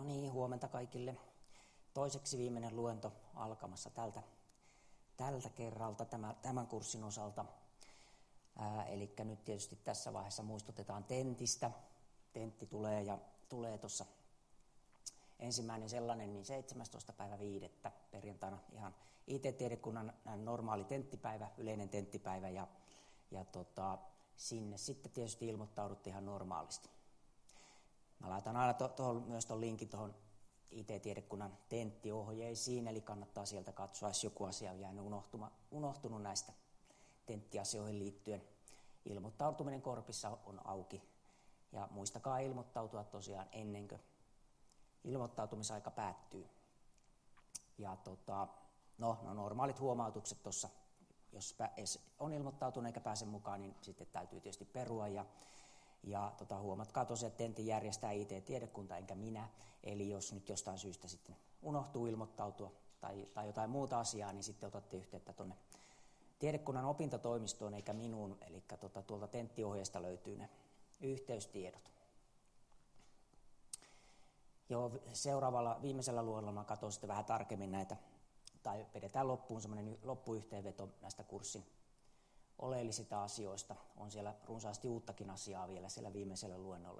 No niin, huomenta kaikille. Toiseksi viimeinen luento alkamassa tältä kerralta tämän kurssin osalta. Eli nyt tietysti tässä vaiheessa muistutetaan tentistä. Tentti tulee tuossa ensimmäinen sellainen niin 17.5. perjantaina ihan IT-tiedekunnan normaali tenttipäivä, yleinen tenttipäivä ja sinne sitten tietysti ilmoittaudutte ihan normaalisti. Mä laitan aina myös tuon linkin tuohon IT-tiedekunnan tenttiohjeisiin, eli kannattaa sieltä katsoa, jos joku asia on jäänyt unohtunut näistä tenttiasioihin liittyen. Ilmoittautuminen Korpissa on auki ja muistakaa ilmoittautua tosiaan ennen kuin ilmoittautumisaika päättyy. Ja normaalit huomautukset tuossa, jos on ilmoittautunut eikä pääse mukaan, niin sitten täytyy tietysti perua. Ja huomatkaa tosiaan, että tentin järjestää IT-tiedekunta enkä minä. Eli jos nyt jostain syystä sitten unohtuu ilmoittautua tai jotain muuta asiaa, niin sitten otatte yhteyttä tuonne tiedekunnan opintotoimistoon eikä minuun. Eli tuolta tenttiohjeesta löytyy ne yhteystiedot. Joo, seuraavalla viimeisellä luennolla mä katson sitten vähän tarkemmin näitä, tai vedetään loppuun semmoinen loppuyhteenveto näistä kurssin oleellisista asioista. On siellä runsaasti uuttakin asiaa vielä siellä viimeisellä luennolla.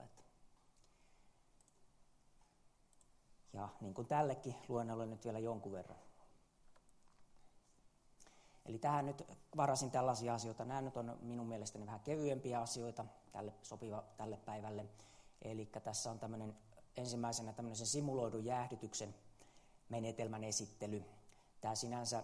Ja niin kuin tällekin luennolle nyt vielä jonkun verran. Eli tähän nyt varasin tällaisia asioita. Nämä nyt on minun mielestäni vähän kevyempiä asioita, sopiva tälle päivälle. Eli tässä on ensimmäisenä tämmöisen simuloidun jäähdytyksen menetelmän esittely. Tämä sinänsä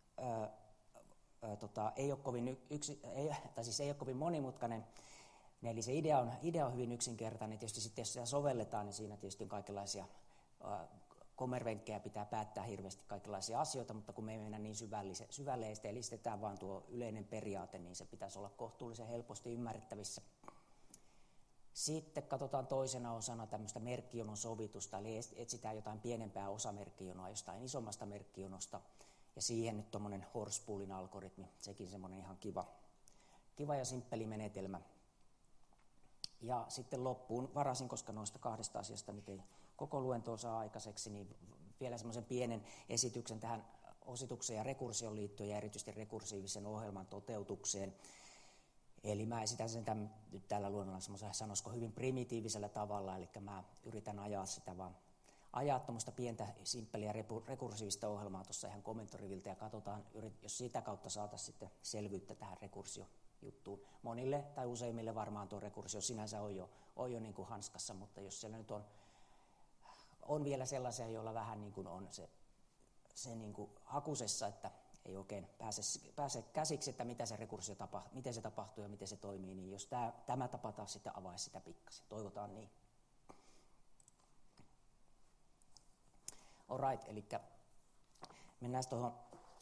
ei ole kovin monimutkainen, eli se idea on hyvin yksinkertainen. Tietysti sitten jos sitä sovelletaan, niin siinä tietysti on kaikenlaisia kommervenkkejä, pitää päättää hirveästi kaikenlaisia asioita, mutta kun me ei mennä niin syvälle ja sitten listetään vaan tuo yleinen periaate, niin se pitäisi olla kohtuullisen helposti ymmärrettävissä. Sitten katsotaan toisena osana tämmöistä merkkijonon sovitusta, eli etsitään jotain pienempää osamerkkijonoa jostain isommasta merkkijonosta, ja siihen nyt tuommoinen Horspoolin algoritmi, sekin semmoinen ihan kiva ja simppeli menetelmä. Ja sitten loppuun varasin, koska noista kahdesta asiasta nyt ei koko luentoa saa aikaiseksi, niin vielä semmoisen pienen esityksen tähän ositukseen ja rekursioon liittyen ja erityisesti rekursiivisen ohjelman toteutukseen. Eli mä esitän sen nyt tällä luennolla semmoisen, sanoisiko hyvin primitiivisellä tavalla, eli mä yritän ajaa tuommoista pientä, simppeliä rekursiivista ohjelmaa tuossa ihan komentoriviltä ja katsotaan, jos sitä kautta saataisiin sitten selvyyttä tähän rekursio-juttuun. Monille tai useimmille varmaan tuo rekursio sinänsä on jo niin kuin hanskassa, mutta jos siellä nyt on vielä sellaisia, joilla vähän niin kuin on se niin kuin hakusessa, että ei oikein pääse käsiksi, että miten se tapahtuu ja miten se toimii, niin jos tämä tapa taas sitten avaisi sitä pikkasen. Toivotaan niin. Alright, eli mennään tuohon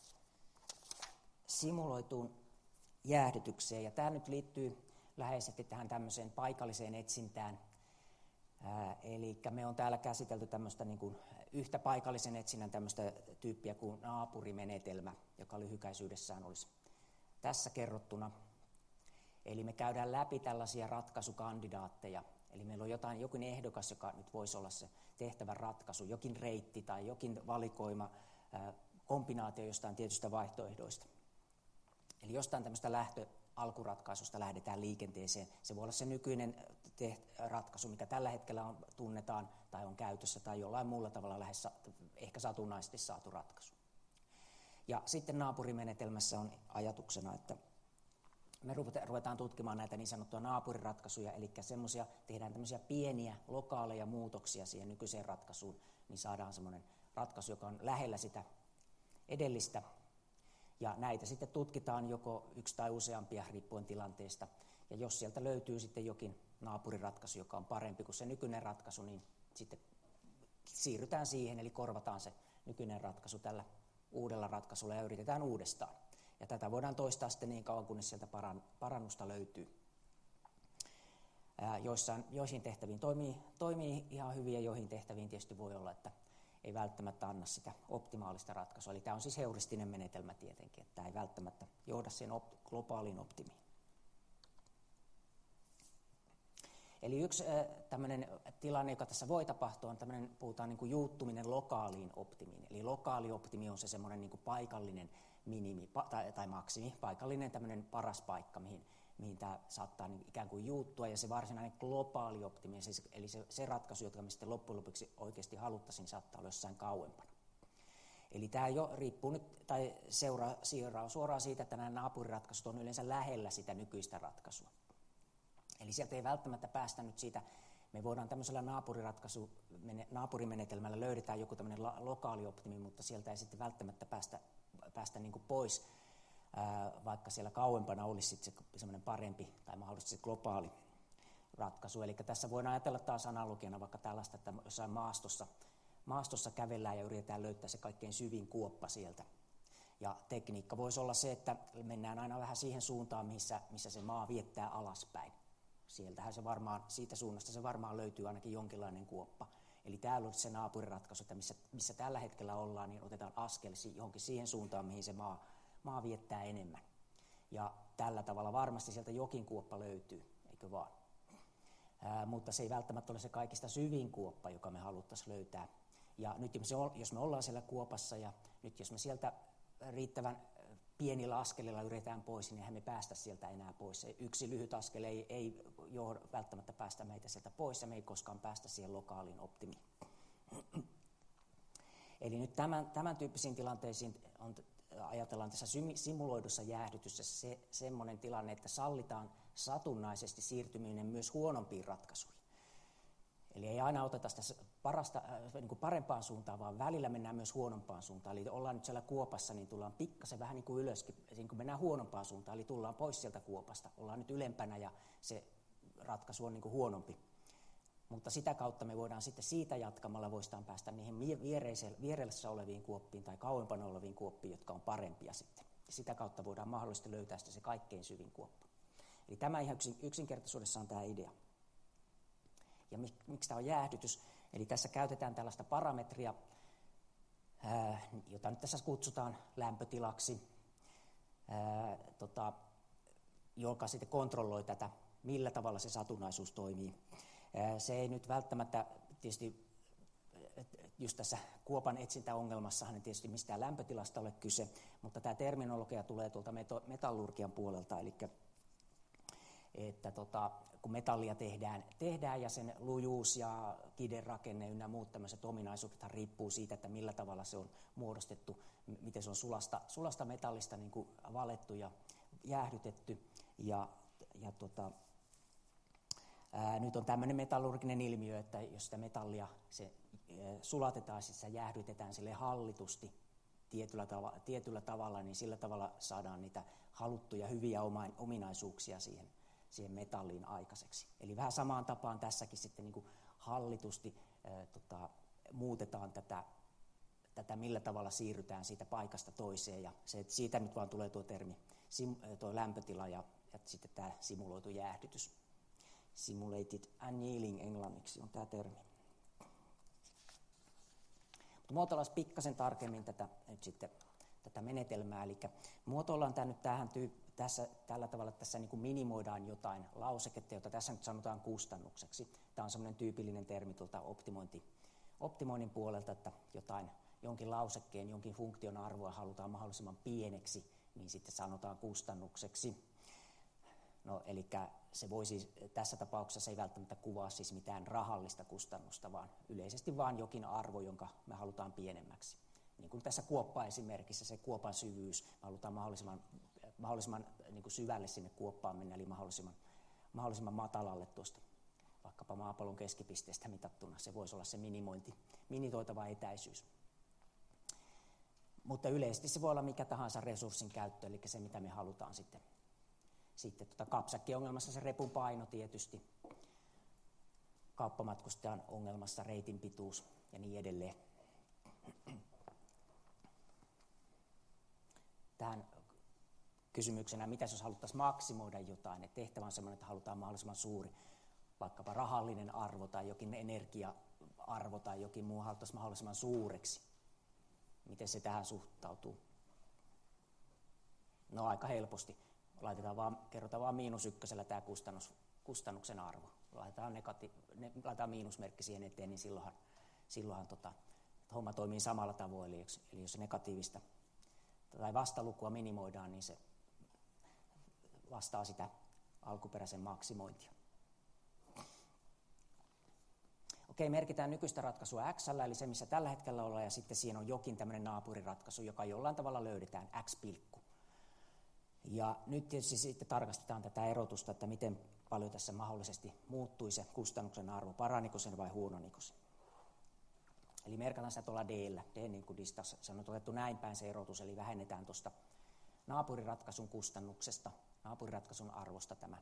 simuloituun jäähdytykseen. Ja tämä nyt liittyy läheisesti tähän tämmöiseen paikalliseen etsintään. Eli me on täällä käsitelty tämmöistä niin kuin yhtä paikallisen etsinnän tämmöistä tyyppiä kuin naapurimenetelmä, joka lyhykäisyydessään olisi tässä kerrottuna. Eli me käydään läpi tällaisia ratkaisukandidaatteja. Eli meillä on jokin ehdokas, joka nyt voisi olla se tehtävän ratkaisu, jokin reitti tai jokin valikoima, kombinaatio jostain tietystä vaihtoehdoista. Eli jostain tämmöistä alkuratkaisusta lähdetään liikenteeseen. Se voi olla se nykyinen ratkaisu, mikä tällä hetkellä tunnetaan tai on käytössä, tai jollain muulla tavalla lähes ehkä satunnaisesti saatu ratkaisu. Ja sitten naapurimenetelmässä on ajatuksena, että me ruvetaan tutkimaan näitä niin sanottuja naapuriratkaisuja, eli tehdään tämmöisiä pieniä lokaaleja muutoksia siihen nykyiseen ratkaisuun, niin saadaan semmoinen ratkaisu, joka on lähellä sitä edellistä. Ja näitä sitten tutkitaan joko yksi tai useampia riippuen tilanteesta. Ja jos sieltä löytyy sitten jokin naapuriratkaisu, joka on parempi kuin se nykyinen ratkaisu, niin sitten siirrytään siihen, eli korvataan se nykyinen ratkaisu tällä uudella ratkaisulla ja yritetään uudestaan. Ja tätä voidaan toistaa sitten niin kauan, kunnes sieltä parannusta löytyy. Joihin tehtäviin toimii ihan hyvin ja joihin tehtäviin tietysti voi olla, että ei välttämättä anna sitä optimaalista ratkaisua. Eli tämä on siis heuristinen menetelmä tietenkin, että tämä ei välttämättä johda siihen globaaliin optimiin. Eli yksi tämmöinen tilanne, joka tässä voi tapahtua, on tämmöinen, puhutaan niin kuin juuttuminen lokaaliin optimiin. Eli lokaali optimi on se semmoinen niin kuin paikallinen minimi tai maksimi, paikallinen tämmöinen paras paikka, mihin tämä saattaa niin ikään kuin juuttua, ja se varsinainen globaali optimi, eli se ratkaisu, jota me sitten loppujen lopuksi oikeasti haluttaisiin, saattaa olla jossain kauempana. Eli tämä jo riippuu nyt, tai seuraa suoraan siitä, että nämä naapuriratkaisut on yleensä lähellä sitä nykyistä ratkaisua. Eli sieltä ei välttämättä päästä nyt siitä, me voidaan tämmöisellä naapurimenetelmällä löydetään joku tämmöinen lokaali optimi, mutta sieltä ei sitten välttämättä päästä niin kuin pois, vaikka siellä kauempana olisi sitten se semmoinen parempi tai mahdollisesti se globaali ratkaisu. Eli tässä voidaan ajatella taas analogiana vaikka tällaista, että jossain maastossa kävellään ja yritetään löytää se kaikkein syvin kuoppa sieltä. Ja tekniikka voisi olla se, että mennään aina vähän siihen suuntaan, missä se maa viettää alaspäin. Siitä suunnasta se varmaan löytyy ainakin jonkinlainen kuoppa. Eli täällä on se naapuriratkaisu, että missä tällä hetkellä ollaan, niin otetaan askel johonkin siihen suuntaan, mihin se maa viettää enemmän. Ja tällä tavalla varmasti sieltä jokin kuoppa löytyy, eikö vaan? Mutta se ei välttämättä ole se kaikista syvin kuoppa, joka me haluttaisiin löytää. Ja nyt jos me ollaan siellä kuopassa ja nyt jos me sieltä riittävän pienillä askelilla yritetään pois, niin eihän me päästä sieltä enää pois. Se yksi lyhyt askel ei välttämättä päästä meitä sieltä pois ja me ei koskaan päästä siihen lokaaliin optimiin. Eli nyt tämän tyyppisiin tilanteisiin ajatellaan tässä simuloidussa jäähdytyksessä semmoinen tilanne, että sallitaan satunnaisesti siirtyminen myös huonompiin ratkaisuihin. Eli ei aina oteta sitä niin kuin parempaan suuntaan, vaan välillä mennään myös huonompaan suuntaan. Eli ollaan nyt siellä kuopassa, niin tullaan pikkasen vähän niin kuin ylöskin, niin kuin mennään huonompaan suuntaan, eli tullaan pois sieltä kuopasta. Ollaan nyt ylempänä ja se ratkaisu on niin kuin huonompi. Mutta sitä kautta me voidaan sitten siitä jatkamalla voistaan päästä niihin vieressä oleviin kuoppiin tai kauempana oleviin kuoppiin, jotka on parempia sitten. Ja sitä kautta voidaan mahdollisesti löytää se kaikkein syvin kuoppa. Eli tämä ihan yksinkertaisuudessa on tämä idea. Ja miksi tämä on jäähdytys? Eli tässä käytetään tällaista parametria, jota nyt tässä kutsutaan lämpötilaksi, joka sitten kontrolloi tätä, millä tavalla se satunnaisuus toimii. Se ei nyt välttämättä tietysti, just tässä kuopan etsintäongelmassahan ei tietysti mistään lämpötilasta ole kyse, mutta tämä terminologia tulee tuolta metallurgian puolelta, eli että kun metallia tehdään ja sen lujuus ja kiderakenne ynnä muut tämmöiset ominaisuudet riippuu siitä, että millä tavalla se on muodostettu, miten se on sulasta metallista niin kuin valettu ja jäähdytetty. Nyt on tämmöinen metallurginen ilmiö, että jos sitä metallia sulatetaan, siis se jäähdytetään sille hallitusti tietyllä tavalla, niin sillä tavalla saadaan niitä haluttuja hyviä ominaisuuksia siihen metalliin aikaiseksi. Eli vähän samaan tapaan tässäkin sitten niin kuin hallitusti muutetaan tätä, millä tavalla siirrytään siitä paikasta toiseen. Ja siitä nyt vaan tulee tuo termi, tuo lämpötila ja sitten tämä simuloitu jäähdytys. Simulated annealing englanniksi on tämä termi. Mutta muotoillaan pikkasen tarkemmin tätä menetelmää. Eli muotoillaan tämä nyt tällä tavalla, että tässä niin kuin minimoidaan jotain lauseketta, jota tässä nyt sanotaan kustannukseksi. Tämä on semmoinen tyypillinen termi tuolta optimoinnin puolelta, että jonkin lausekkeen, jonkin funktion arvoa halutaan mahdollisimman pieneksi, niin sitten sanotaan kustannukseksi. No, eli se voi siis, tässä tapauksessa ei välttämättä kuvaa siis mitään rahallista kustannusta, vaan yleisesti vaan jokin arvo, jonka me halutaan pienemmäksi. Niin kuin tässä kuoppa-esimerkissä se kuopan syvyys, me halutaan mahdollisimman niin kuin syvälle sinne kuoppaan mennä, eli mahdollisimman matalalle tuosta vaikkapa maapallon keskipisteestä mitattuna. Se voisi olla se minimoitava etäisyys. Mutta yleisesti se voi olla mikä tahansa resurssin käyttö, eli se mitä me halutaan sitten kapsakkiongelmassa se repun paino tietysti, kauppamatkustajan ongelmassa reitin pituus ja niin edelleen. Tähän kysymyksenä, mitä jos haluttaisiin maksimoida jotain, että tehtävä on sellainen, että halutaan mahdollisimman suuri, vaikkapa rahallinen arvo tai jokin energia-arvo tai jokin muu haluttaisiin mahdollisimman suureksi. Miten se tähän suhtautuu? No aika helposti. Kerrotaan vaan -1 tämä kustannuksen arvo. laitetaan miinusmerkki siihen eteen, niin silloinhan homma toimii samalla tavoin. Eli jos negatiivista tai vastalukua minimoidaan, niin se vastaa sitä alkuperäisen maksimointia. Okei, merkitään nykyistä ratkaisua x, eli se missä tällä hetkellä ollaan, ja sitten siinä on jokin tämmöinen naapuriratkaisu, joka jollain tavalla löydetään x-pilkku. Ja nyt tietysti sitten tarkastetaan tätä erotusta, että miten paljon tässä mahdollisesti muuttui se kustannuksen arvo, paraniko sen vai huononiko sen. Eli merkataan sitä tuolla d-llä, d niin kuin distassa, se on otettu näin päin se erotus, eli vähennetään tuosta naapuriratkaisun kustannuksesta, naapuriratkaisun arvosta tämä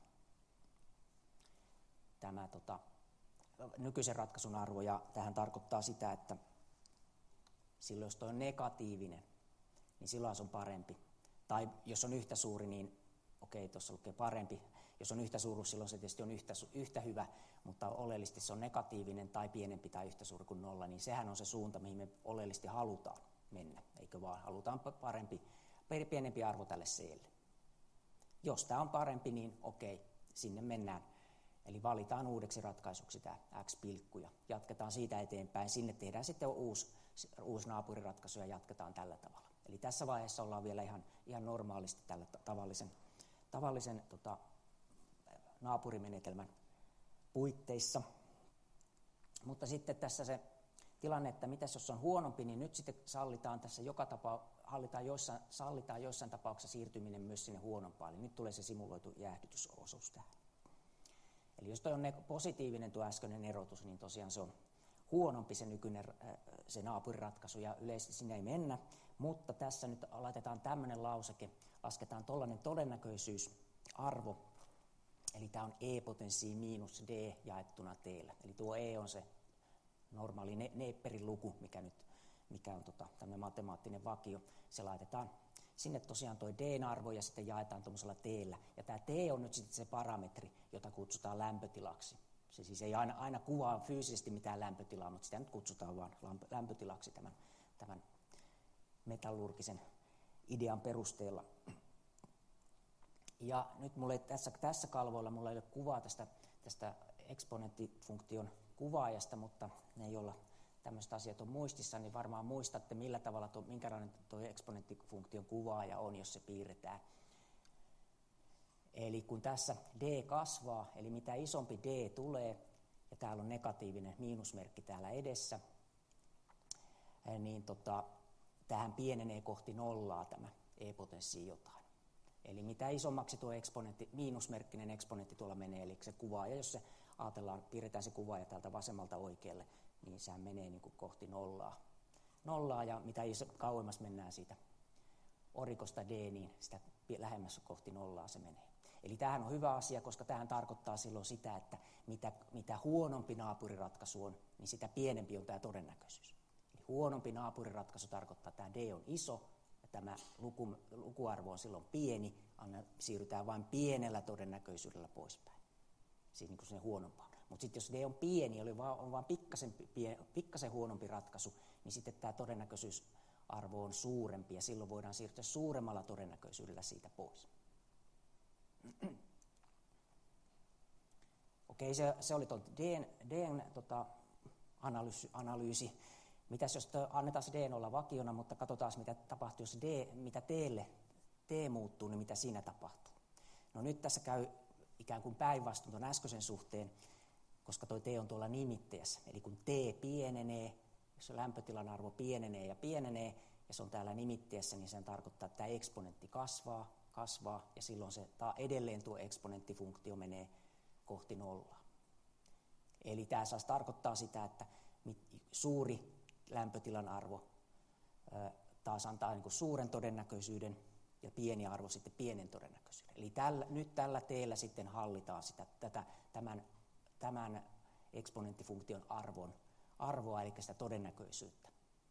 nykyisen ratkaisun arvo, ja tähän tarkoittaa sitä, että silloin jos tuo on negatiivinen, niin silloin se on parempi. Tai jos on yhtä suuri, niin okei, tuossa lukee parempi. Jos on yhtä suuruus, silloin se tietysti on yhtä hyvä, mutta oleellisesti se on negatiivinen tai pienempi tai yhtä suuri kuin 0, niin sehän on se suunta, mihin me oleellisesti halutaan mennä, eikö vaan? Halutaan pienempi arvo tälle c:lle. Jos tämä on parempi, niin okei, sinne mennään. Eli valitaan uudeksi ratkaisuksi tämä x-pilkku ja jatketaan siitä eteenpäin. Sinne tehdään sitten uusi naapuriratkaisu ja jatketaan tällä tavalla. Eli tässä vaiheessa ollaan vielä ihan normaalisti tällä tavallisen naapurimenetelmän puitteissa. Mutta sitten tässä se tilanne, että mitäs jos on huonompi, niin nyt sitten sallitaan tässä sallitaan joissain tapauksessa siirtyminen myös sinne huonompaan. Eli nyt tulee se simuloitu jäähdytysosuus tähän. Eli jos toi on positiivinen tuo äskeinen erotus, niin tosiaan se on huonompi se nykyinen se naapuriratkaisu ja yleisesti sinne ei mennä. Mutta tässä nyt laitetaan tämmöinen lauseke, lasketaan tollainen todennäköisyysarvo, eli tämä on e-potenssi miinus d jaettuna t-llä. Eli tuo e on se normaali Neperin luku, mikä on tämmöinen matemaattinen vakio. Se laitetaan sinne tosiaan tuo d-arvo ja sitten jaetaan tuollaisella t-llä. Ja tämä t on nyt sitten se parametri, jota kutsutaan lämpötilaksi. Se siis ei aina kuvaa fyysisesti mitään lämpötilaa, mutta sitä nyt kutsutaan vaan lämpötilaksi tämän metallurgisen idean perusteella. Ja nyt mulla ei tässä kalvoilla mulla ei ole kuvaa tästä eksponenttifunktion kuvaajasta, mutta ne, joilla tämmöiset asiat on muistissa, niin varmaan muistatte, minkälainen tuo eksponenttifunktion kuvaaja on, jos se piirretään. Eli kun tässä d kasvaa, eli mitä isompi d tulee, ja täällä on negatiivinen miinusmerkki täällä edessä, niin tähän pienenee kohti nollaa tämä e-potenssi jotain. Eli mitä isommaksi tuo miinusmerkkinen eksponentti tuolla menee, eli se kuvaaja, jos se ajatellaan, piirretään se kuvaaja täältä vasemmalta oikealle, niin sehän menee niin kuin kohti nollaa, ja mitä kauemmas mennään siitä orikosta d, niin sitä lähemmäs kohti nollaa se menee. Eli tämähän on hyvä asia, koska tämähän tarkoittaa silloin sitä, että mitä huonompi naapuriratkaisu on, niin sitä pienempi on tämä todennäköisyys. Eli huonompi naapuriratkaisu tarkoittaa, että tämä d on iso, ja tämä lukuarvo on silloin pieni, siirrytään vain pienellä todennäköisyydellä poispäin, siis niin kuin sinne huonompaan. Mutta sitten jos d on pieni, on vain pikkasen huonompi ratkaisu, niin sitten tämä todennäköisyysarvo on suurempi, ja silloin voidaan siirtyä suuremmalla todennäköisyydellä siitä pois. Okei, se oli tuon D:n analyysi. Mitäs jos annetaan se D olla vakiona, mutta katsotaan mitä tapahtuu, jos mitä T muuttuu, niin mitä siinä tapahtuu. No nyt tässä käy ikään kuin päinvastoin tuon äskeisen suhteen, koska tuo T on tuolla nimitteessä. Eli kun T pienenee, jos se lämpötilan arvo pienenee, ja se on täällä nimitteessä, niin sen tarkoittaa, että tämä eksponentti kasvaa, ja silloin edelleen tuo eksponenttifunktio menee kohti nollaa. Eli tämä saisi tarkoittaa sitä, että suuri lämpötilan arvo taas antaa niin kuin suuren todennäköisyyden, ja pieni arvo sitten pienen todennäköisyyden. Eli nyt tällä teellä sitten hallitaan tämän eksponenttifunktion arvoa, eli sitä todennäköisyyttä.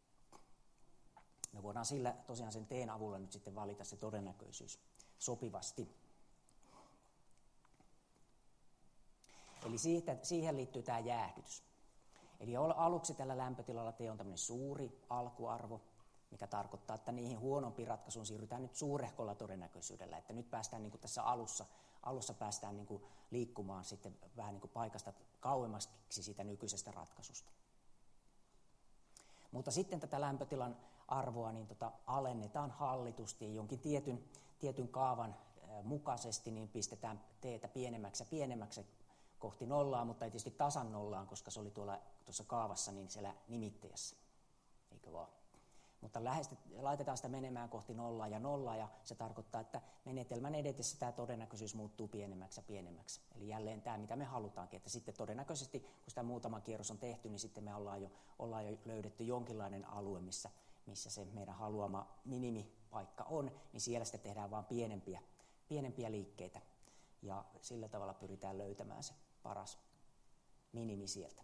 Me voidaan sillä tosiaan sen T:n avulla nyt sitten valita se todennäköisyys sopivasti. Eli siihen liittyy tämä jäähdytys. Eli aluksi tällä lämpötilalla T on tämmöinen suuri alkuarvo, mikä tarkoittaa, että niihin huonompiin ratkaisuun siirrytään nyt suurehkolla todennäköisyydellä. Että nyt päästään niin kuin tässä alussa päästään niin kuin liikkumaan sitten vähän niin kuin paikasta kauemmaksi siitä nykyisestä ratkaisusta. Mutta sitten tätä lämpötilan arvoa niin alennetaan hallitusti jonkin tietyn kaavan mukaisesti, niin pistetään teetä pienemmäksi ja pienemmäksi kohti nollaa, mutta ei tietysti tasan nollaan, koska se oli tuossa kaavassa niin siellä nimittäjässä, eikö vaan? Mutta laitetaan sitä menemään kohti nollaa, ja se tarkoittaa, että menetelmän edetessä tämä todennäköisyys muuttuu pienemmäksi ja pienemmäksi. Eli jälleen tämä, mitä me halutaankin, että sitten todennäköisesti, kun sitä muutama kierros on tehty, niin sitten me ollaan jo löydetty jonkinlainen alue, missä se meidän haluama minimipaikka on, niin siellä sitten tehdään vaan pienempiä liikkeitä, ja sillä tavalla pyritään löytämään se paras minimi sieltä.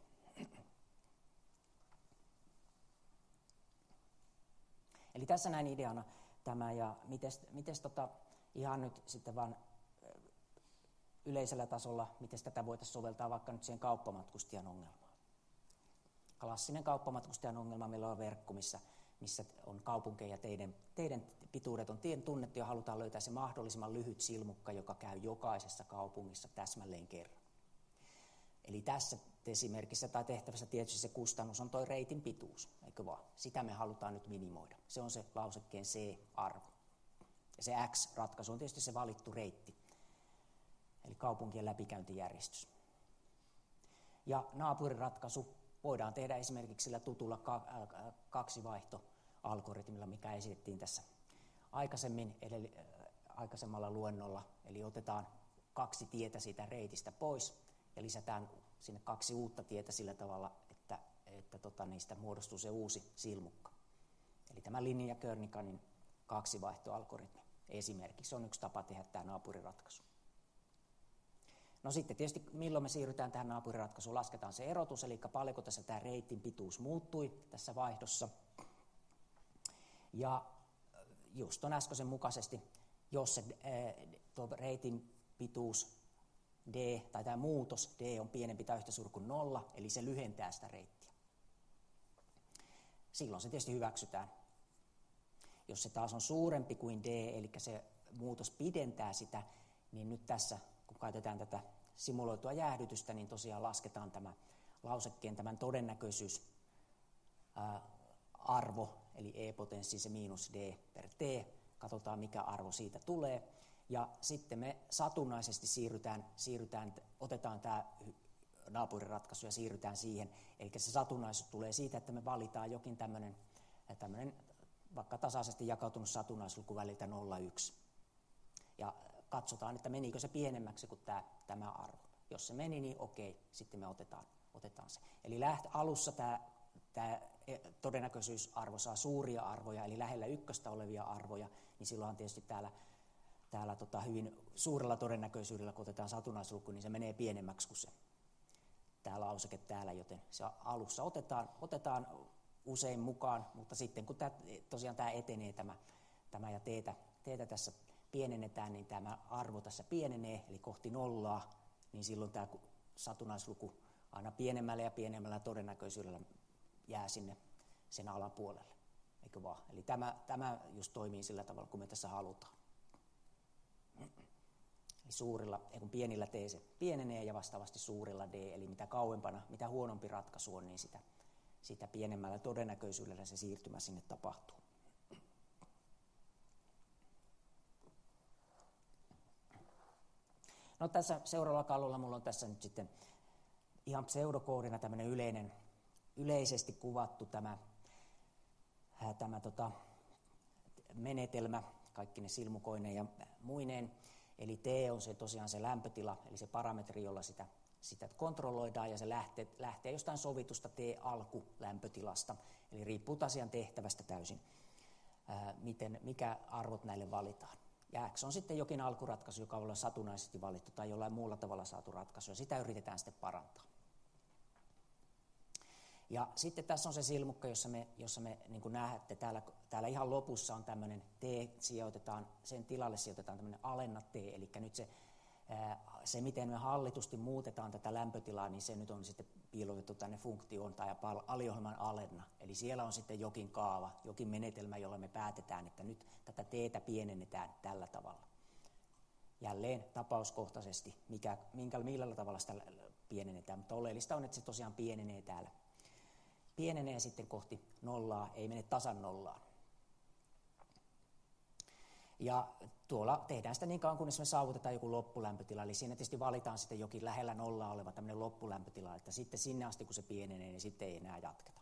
Eli tässä näin ideana tämä, ja mites ihan nyt sitten vaan yleisellä tasolla, miten tätä voitaisiin soveltaa vaikka nyt siihen kauppamatkustajan ongelmaan. Klassinen kauppamatkustajan ongelma, meillä on verkko, missä on kaupunkeja ja teiden pituudet on tunnettu, ja halutaan löytää se mahdollisimman lyhyt silmukka, joka käy jokaisessa kaupungissa täsmälleen kerran. Eli tässä esimerkissä tai tehtävässä tietysti se kustannus on tuo reitin pituus, eikö vaan? Sitä me halutaan nyt minimoida. Se on se lausekkeen C-arvo. Ja se X-ratkaisu on tietysti se valittu reitti, eli kaupunkien läpikäyntijärjestys. Ja naapuriratkaisu voidaan tehdä esimerkiksi sillä tutulla kaksivaihtoalgoritmilla, mikä esitettiin tässä aikaisemmalla luennolla. Eli otetaan 2 tietä siitä reitistä pois ja lisätään sinne 2 uutta tietä sillä tavalla, että niistä muodostuu se uusi silmukka. Eli tämä Linnin ja Kernighanin kaksivaihtoalgoritmi esimerkiksi on yksi tapa tehdä tämä naapuriratkaisu. No sitten tietysti milloin me siirrytään tähän naapuriratkaisuun, lasketaan se erotus, eli paljonko tässä tämä reitin pituus muuttui tässä vaihdossa. Ja just tuon äskeisen mukaisesti, jos se tuo reitin pituus D, tai tämä muutos D on pienempi tai yhtä suuri kuin 0, eli se lyhentää sitä reittiä. Silloin se tietysti hyväksytään. Jos se taas on suurempi kuin D, eli se muutos pidentää sitä, niin nyt tässä, kun käytetään tätä simuloitua jäähdytystä, niin tosiaan lasketaan tämä lausekkeen tämän todennäköisyysarvo, eli E-potenssi se miinus D per T, katsotaan mikä arvo siitä tulee. Ja sitten me satunnaisesti otetaan tämä naapuriratkaisu ja siirrytään siihen. Eli se satunnaisuus tulee siitä, että me valitaan jokin tämmöinen vaikka tasaisesti jakautunut satunnaisluku väliltä 0,1. Ja katsotaan, että menikö se pienemmäksi kuin tämä arvo. Jos se meni, niin okei, sitten me otetaan se. Eli alussa tämä todennäköisyysarvo saa suuria arvoja, eli lähellä 1 olevia arvoja, niin silloin tietysti täällä hyvin suurella todennäköisyydellä, kun otetaan satunnaisluku, niin se menee pienemmäksi kuin tämä lauseke täällä, joten se alussa otetaan usein mukaan, mutta sitten kun tosiaan tämä etenee tämä ja teetä tässä pienennetään, niin tämä arvo tässä pienenee, eli kohti 0, niin silloin tämä satunnaisluku aina pienemmällä ja pienemmällä todennäköisyydellä jää sinne sen alapuolelle, eikö vaan? Eli tämä just toimii sillä tavalla, kun me tässä halutaan. Eli pienillä T se pienenee ja vastaavasti suurilla D, eli mitä kauempana, mitä huonompi ratkaisu on, niin sitä pienemmällä todennäköisyydellä se siirtymä sinne tapahtuu. No tässä seuraavalla kalvolla mulla on tässä nyt sitten ihan pseudokoodina tämmöinen yleisesti kuvattu tämä menetelmä, kaikki ne silmukoineen ja muineen. Eli T on se tosiaan se lämpötila, eli se parametri, jolla sitä kontrolloidaan, ja se lähtee jostain sovitusta T-alkulämpötilasta. Eli riippuu asian tehtävästä täysin, mikä arvot näille valitaan. Ja X on sitten jokin alkuratkaisu, joka on satunnaisesti valittu tai jollain muulla tavalla saatu ratkaisu, ja sitä yritetään sitten parantaa. Ja sitten tässä on se silmukka, jossa me niin kuin näette, täällä ihan lopussa on tämmöinen T, sen tilalle sijoitetaan tämmöinen alenna T, eli nyt se miten me hallitusti muutetaan tätä lämpötilaa, niin se nyt on sitten piilotettu tänne funktioon tai aliohjelman alenna. Eli siellä on sitten jokin kaava, jokin menetelmä, jolla me päätetään, että nyt tätä T:tä pienennetään tällä tavalla. jälleen tapauskohtaisesti, millä tavalla sitä pienennetään, mutta oleellista on, että se tosiaan pienenee täällä. Pienenee sitten kohti nollaa, ei mene tasan nollaan. Ja tuolla tehdään sitä niin kauan, kunnes me saavutetaan joku loppulämpötila, eli siinä tietysti valitaan sitten jokin lähellä nollaa oleva tämmöinen loppulämpötila, että sitten sinne asti kun se pienenee, niin sitten ei enää jatketa.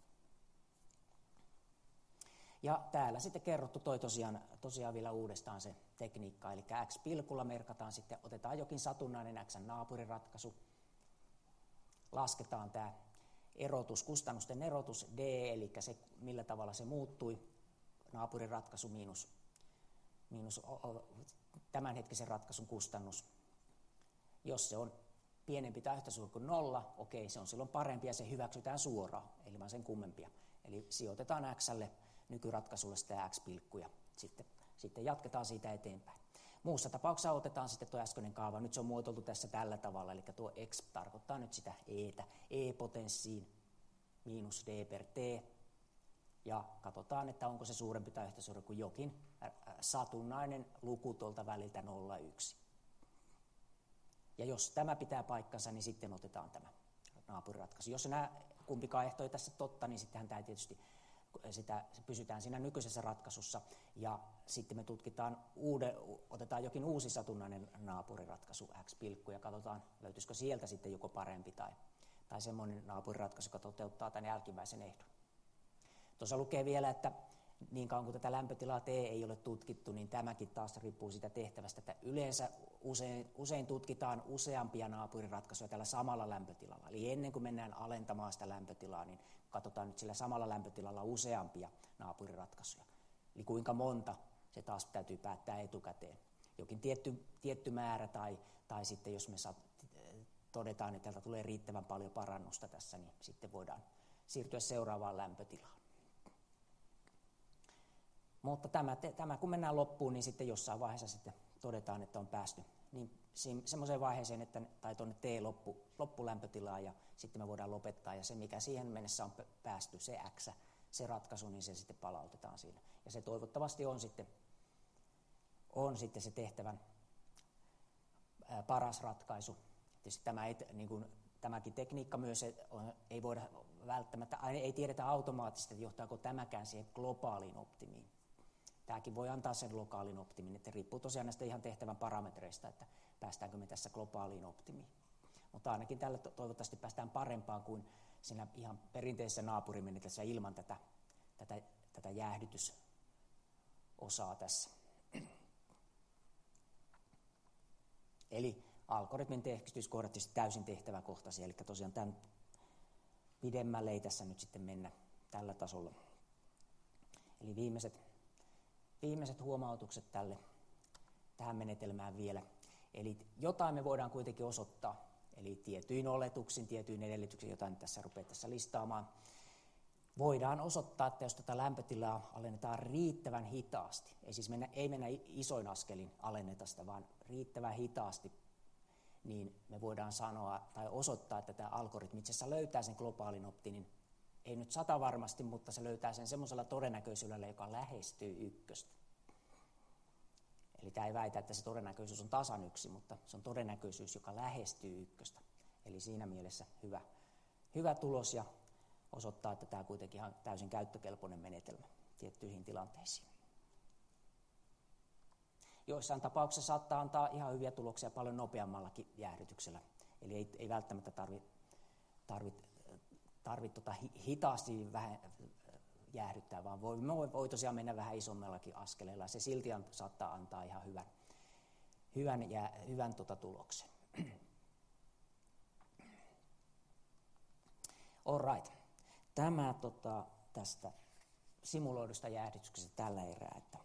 Ja täällä sitten kerrottu toi tosiaan vielä uudestaan se tekniikka, eli x-pilkulla merkataan sitten, otetaan jokin satunnainen x:n naapuriratkaisu, lasketaan tämä erotus, kustannusten erotus d, eli se millä tavalla se muuttui, naapuriratkaisu miinus tämänhetkisen ratkaisun kustannus. Jos se on pienempi tai yhtä suuri kuin 0, okei, se on silloin parempi ja se hyväksytään suoraan, ilman sen kummempia. Eli sijoitetaan x:lle nykyratkaisulle sitä x-pilkku ja sitten jatketaan siitä eteenpäin. Muussa tapauksessa otetaan sitten tuo äskeinen kaava, nyt se on muotoiltu tässä tällä tavalla, eli tuo x tarkoittaa nyt sitä e:tä, e-potenssiin miinus d per t, ja katsotaan, että onko se suurempi tai yhtä suuri kuin jokin satunnainen luku tuolta väliltä 0,1. Ja jos tämä pitää paikkansa, niin sitten otetaan tämä naapuriratkaisu. Jos nämä kumpikaan ehto ei tässä totta, niin sittenhän tämä tietysti pysytään siinä nykyisessä ratkaisussa, ja sitten me otetaan jokin uusi satunnainen naapuriratkaisu x-pilkku, ja katsotaan, löytyisikö sieltä sitten joko parempi tai semmoinen naapuriratkaisu, joka toteuttaa tämän jälkimmäisen ehdon. Tuossa lukee vielä, että niin kauan kuin tätä lämpötilaa T ei ole tutkittu, niin tämäkin taas riippuu siitä tehtävästä, että yleensä usein tutkitaan useampia naapuriratkaisuja tällä samalla lämpötilalla. Eli ennen kuin mennään alentamaan sitä lämpötilaa, niin katsotaan nyt sillä samalla lämpötilalla useampia naapuriratkaisuja. Eli kuinka monta, se taas täytyy päättää etukäteen. Jokin tietty määrä tai sitten jos me todetaan, että täältä tulee riittävän paljon parannusta tässä, niin sitten voidaan siirtyä seuraavaan lämpötilaan. Mutta tämä kun mennään loppuun, niin sitten jossain vaiheessa sitten todetaan, että on päästy niin semmoiseen vaiheeseen, tai tuonne T-loppulämpötilaan, ja sitten me voidaan lopettaa, ja se mikä siihen mennessä on päästy, se X, se ratkaisu, niin se sitten palautetaan siinä. Ja se toivottavasti on sitten se tehtävän paras ratkaisu. Tietysti tämäkin tekniikka myös ei voida välttämättä, ei tiedetä automaattisesti, että johtaako tämäkään siihen globaaliin optimiin. Tämäkin voi antaa sen lokaalin optimin, että riippuu tosiaan näistä ihan tehtävän parametreista, että päästäänkö me tässä globaaliin optimiin. Mutta ainakin tällä toivottavasti päästään parempaan kuin siinä ihan perinteisessä naapurimenetelmässä ilman tätä jäähdytysosaa tässä. Eli algoritmin yksityiskohdat tietysti täysin tehtäväkohtaisia, eli tosiaan tämän pidemmälle ei tässä nyt sitten mennä tällä tasolla. Eli viimeiset huomautukset tähän menetelmään vielä. Eli jotain me voidaan kuitenkin osoittaa, eli tietyin oletuksin, tietyin edellytyksin, jota nyt tässä rupeaa listaamaan. Voidaan osoittaa, että jos tätä lämpötilaa alennetaan riittävän hitaasti, ei mennä isoin askelin alenneta sitä, vaan riittävän hitaasti, niin me voidaan sanoa tai osoittaa, että tämä algoritmi itse asiassa löytää sen globaalin optimin, ei nyt 100 varmasti, mutta se löytää sen semmoisella todennäköisyydellä, joka lähestyy ykköstä. Eli tämä ei väitä, että se todennäköisyys on tasan 1, mutta se on todennäköisyys, joka lähestyy ykköstä. Eli siinä mielessä hyvä tulos ja osoittaa, että tämä kuitenkin ihan täysin käyttökelpoinen menetelmä tiettyihin tilanteisiin. Joissain tapauksissa saattaa antaa ihan hyviä tuloksia paljon nopeammallakin jäähdytyksellä. Eli ei välttämättä tarvitse hitaasti vähän jäähdyttää, vaan voi tosiaan mennä vähän isommallakin askeleella. Se silti saattaa antaa ihan hyvän tuloksen. All right. Tämä tästä simuloidusta jäähdytyksestä tällä erää, että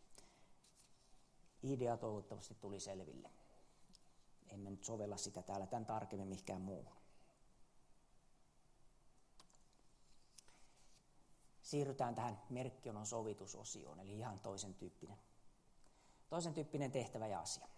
idea toivottavasti tuli selville. Emme nyt sovella sitä täällä tämän tarkemmin mihinkään muuhun. Siirrytään tähän merkkionon sovitusosioon, eli ihan toisen tyyppinen tehtävä ja asia.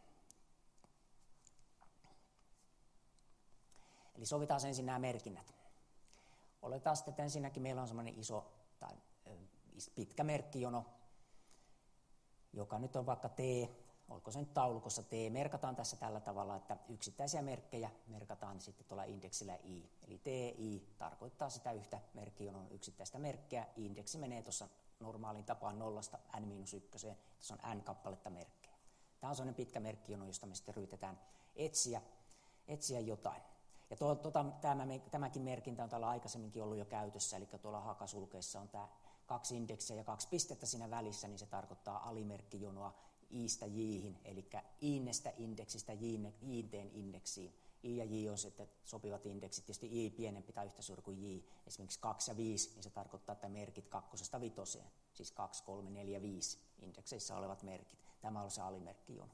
Eli sovitaan ensin nämä merkinnät. Oletaan sitten, että ensinnäkin meillä on semmoinen iso tai pitkä merkkijono, joka nyt on vaikka T, olko se nyt taulukossa T, merkataan tässä tällä tavalla, että yksittäisiä merkkejä merkataan sitten tuolla indeksillä I. Eli TI tarkoittaa sitä yhtä merkkijonon yksittäistä merkkiä. Indeksi menee tuossa normaalin tapaan 0 n-1, tuossa on n kappaletta merkkejä. Tämä on sellainen pitkä merkkijono, josta me sitten yritetään etsiä jotain. Ja tämäkin merkintä on täällä aikaisemminkin ollut jo käytössä, eli tuolla hakasulkeissa on tämä 2 indeksiä ja 2 pistettä siinä välissä, niin se tarkoittaa alimerkkijonoa I:stä J:hin, eli I:nnestä indeksistä J:nteen indeksiin. I ja J on sitten sopivat indeksit, tietysti I pienempi tai yhtä suuri kuin J. Esimerkiksi 2 ja 5, niin se tarkoittaa, että merkit 2–5, siis 2, 3, 4, 5 indekseissä olevat merkit. Tämä on se alimerkkijono.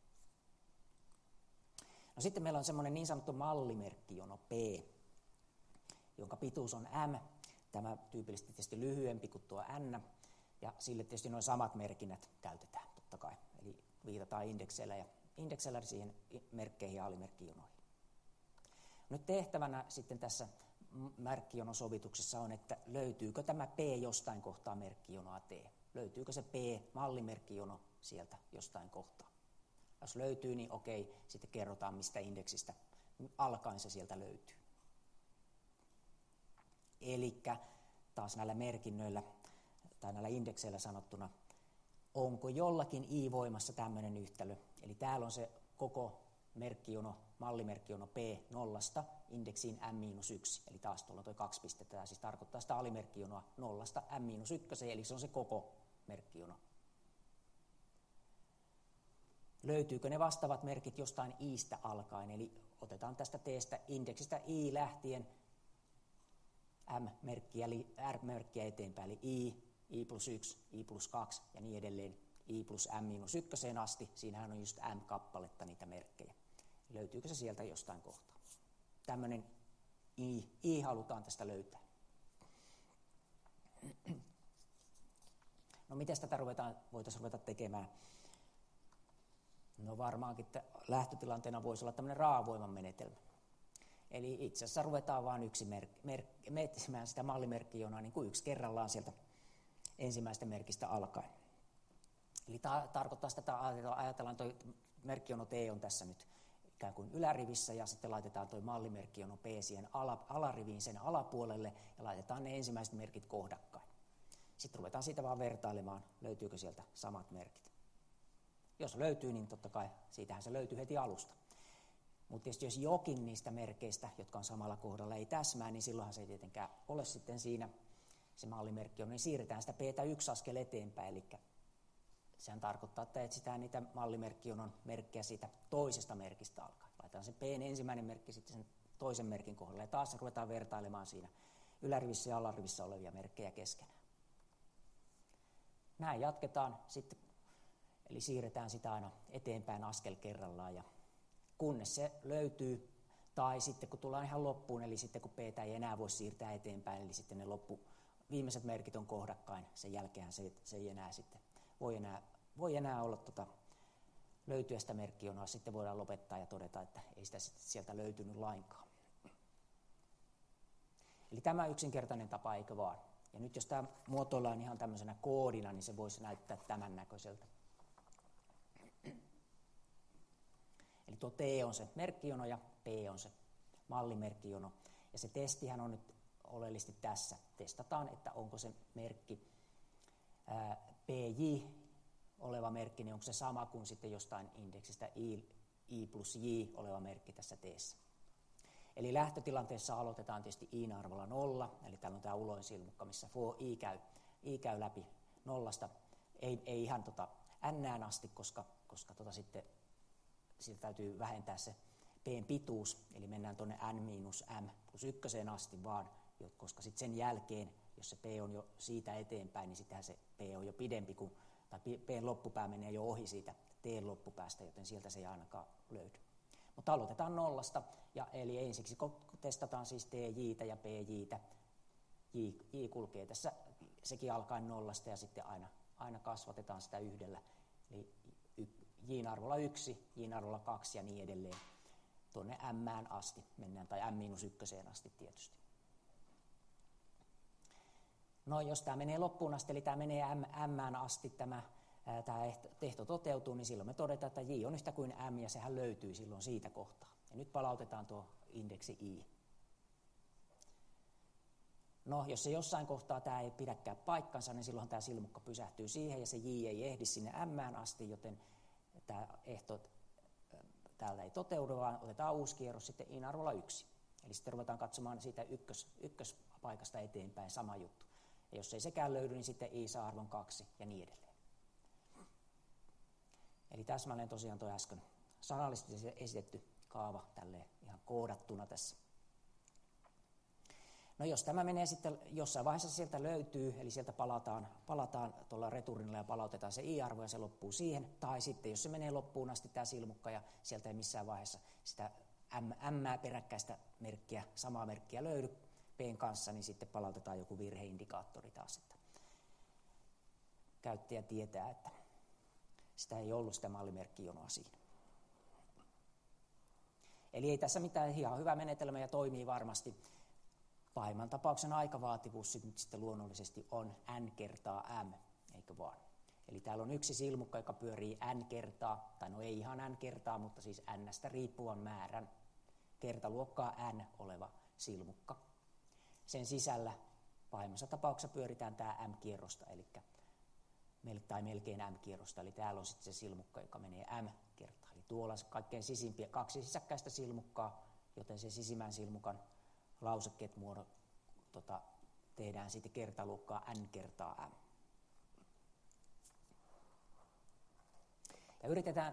No sitten meillä on semmoinen niin sanottu mallimerkkijono P, jonka pituus on M. Tämä tyypillisesti tietysti lyhyempi kuin tuo N, ja sille tietysti nuo samat merkinnät käytetään totta kai. Eli viitataan indekseillä siihen merkkeihin ja alimerkkijonoihin. Nyt tehtävänä sitten tässä merkkijonon sovituksessa on, että löytyykö tämä P jostain kohtaa merkkijonoa T. Löytyykö se P, mallimerkkijono, sieltä jostain kohtaa. Jos löytyy, niin okei, sitten kerrotaan, mistä indeksistä alkaen se sieltä löytyy. Elikkä taas näillä merkinnöillä tai näillä indekseillä sanottuna, onko jollakin I-voimassa tämmöinen yhtälö. Eli täällä on se koko merkkijono, mallimerkkijono P 0 indeksiin m-1. Eli taas tuolla on tuo 2 pistettä. Tämä siis tarkoittaa sitä alimerkkijonoa 0 m-1, eli se on se koko merkkijono. Löytyykö ne vastaavat merkit jostain I:stä alkaen? Eli otetaan tästä T:stä indeksistä I lähtien M-merkkiä, eli R-merkkiä eteenpäin, eli I plus 1, I plus 2 ja niin edelleen, I plus M-1 asti. Siinähän on just M-kappaletta niitä merkkejä. Löytyykö se sieltä jostain kohtaa? Tämmöinen I halutaan tästä löytää. No miten tätä voitaisiin ruveta tekemään? No varmaankin lähtötilanteena voisi olla tämmöinen raavoiman menetelmä. Eli itse asiassa ruvetaan vain etsimään sitä mallimerkkijonaa niin kuin yksi kerrallaan sieltä ensimmäistä merkistä alkaen. Eli tarkoittaa sitä, että ajatellaan tuo merkkijono T on tässä nyt ikään kuin ylärivissä ja sitten laitetaan tuo mallimerkkijono P siihen alariviin sen alapuolelle ja laitetaan ne ensimmäiset merkit kohdakkain. Sitten ruvetaan siitä vaan vertailemaan, löytyykö sieltä samat merkit. Jos löytyy, niin totta kai siitähän se löytyy heti alusta. Mutta tietysti jos jokin niistä merkeistä, jotka on samalla kohdalla, ei täsmää, niin silloinhan se ei tietenkään ole sitten siinä se mallimerkki, niin siirretään sitä P:tä 1 askel eteenpäin. Eli sehän tarkoittaa, että etsitään niitä mallimerkkionon merkkejä siitä toisesta merkistä alkaen. Laitetaan se P:n ensimmäinen merkki sitten sen toisen merkin kohdalla ja taas ruvetaan vertailemaan siinä ylärivissä ja alarivissä olevia merkkejä keskenään. Näin jatketaan sitten, eli siirretään sitä aina eteenpäin askel kerrallaan ja kunnes se löytyy, tai sitten kun tullaan ihan loppuun, eli sitten kun P:tä ei enää voi siirtää eteenpäin, eli sitten ne viimeiset merkit on kohdakkain, sen jälkeen se ei enää sitten voi enää olla löytyä sitä merkkijonoa, sitten voidaan lopettaa ja todeta, että ei sitä sieltä löytynyt lainkaan. Eli tämä yksinkertainen tapa, eikö vaan? Ja nyt jos tämä muotoillaan ihan tämmöisenä koodina, niin se voisi näyttää tämän näköiseltä. Eli tuo T on se merkkijono ja P on se mallimerkkijono. Ja se testihän on nyt oleellisesti tässä. Testataan, että onko se merkki PJ oleva merkki, niin onko se sama kuin sitten jostain indeksistä I plus J oleva merkki tässä T:ssä. Eli lähtötilanteessa aloitetaan tietysti I-arvolla 0, eli täällä on tämä uloin silmukka, missä I käy läpi 0, ei ihan N:ään asti, koska sitten siitä täytyy vähentää se P:n pituus, eli mennään tuonne N-M plus 1 asti vaan, koska sitten sen jälkeen, jos se P on jo siitä eteenpäin, niin sittenhän se P on jo pidempi kuin, tai P:n loppupää menee jo ohi siitä T:n loppupäästä, joten sieltä se ei ainakaan löydy. Mutta aloitetaan 0, eli ensiksi testataan siis TJ:tä ja PJ:tä. J kulkee tässä, sekin alkaen 0 ja sitten aina kasvatetaan sitä yhdellä. Eli J-arvolla 1, J-arvolla 2 ja niin edelleen tuonne M asti mennään, tai M-1 asti tietysti. No jos tämä menee loppuun asti, eli tämä menee M asti tämä tämä ehto toteutuu, niin silloin me todetaan, että j on yhtä kuin m, ja sehän löytyy silloin siitä kohtaa. Ja nyt palautetaan tuo indeksi i. No, jos se jossain kohtaa tämä ei pidäkään paikkansa, niin silloin tämä silmukka pysähtyy siihen, ja se j ei ehdi sinne m:ään asti, joten tämä ehto täällä ei toteudu, vaan otetaan uusi kierros sitten i-arvolla 1. Eli sitten ruvetaan katsomaan siitä ykköspaikasta eteenpäin sama juttu. Ja jos ei sekään löydy, niin sitten i saa arvon 2 ja niin edelleen. Eli täsmälleen tosiaan tuo äsken sanallisesti esitetty kaava tälleen ihan koodattuna tässä. No jos tämä menee sitten jossain vaiheessa sieltä löytyy, eli sieltä palataan tuolla returinilla ja palautetaan se i-arvo ja se loppuu siihen, tai sitten jos se menee loppuun asti tämä silmukka ja sieltä ei missään vaiheessa sitä peräkkäistä merkkiä, samaa merkkiä löydy p:n kanssa, niin sitten palautetaan joku virheindikaattori taas, että käyttäjä tietää, että sitä ei ollut sitä mallimerkkijonoa siinä. Eli ei tässä mitään, ihan hyvä menetelmä ja toimii varmasti. Pahimman tapauksen aikavaativuus nyt sitten luonnollisesti on n kertaa m, eikö vaan? Eli täällä on yksi silmukka, joka pyörii n kertaa, tai no ei ihan n kertaa, mutta siis n:stä riippuvan määrän kertaluokkaa n oleva silmukka. Sen sisällä pahimmassa tapauksessa pyöritään tämä m-kierrosta, tai melkein m-kierrosta, eli täällä on sitten se silmukka, joka menee m kertaa. Eli tuolla on kaikkein sisimpiä 2 sisäkkäistä silmukkaa, joten se sisimmän silmukan lausekkeet tehdään sitten kertaluokkaa n kertaa m. Ja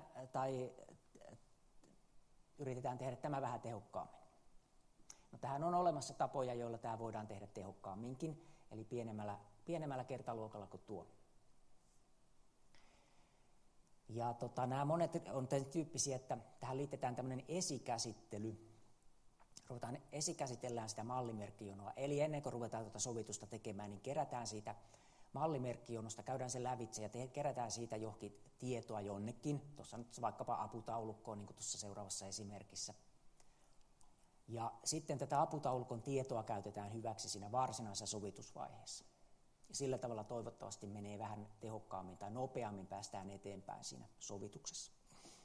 yritetään tehdä tämä vähän tehokkaammin. No, tähän on olemassa tapoja, joilla tämä voidaan tehdä tehokkaamminkin, eli pienemmällä kertaluokalla kuin tuo. Ja nämä monet on tämän tyyppisiä, että tähän liitetään tämmöinen esikäsittely. Esikäsitellään sitä mallimerkkijonoa, eli ennen kuin ruvetaan sovitusta tekemään, niin kerätään siitä mallimerkkijonosta, käydään sen lävitse ja kerätään siitä johonkin tietoa jonnekin. Tuossa nyt vaikkapa aputaulukkoon, niin kuin tuossa seuraavassa esimerkissä. Ja sitten tätä aputaulukon tietoa käytetään hyväksi siinä varsinaisessa sovitusvaiheessa. Ja sillä tavalla toivottavasti menee vähän tehokkaammin tai nopeammin päästään eteenpäin siinä sovituksessa.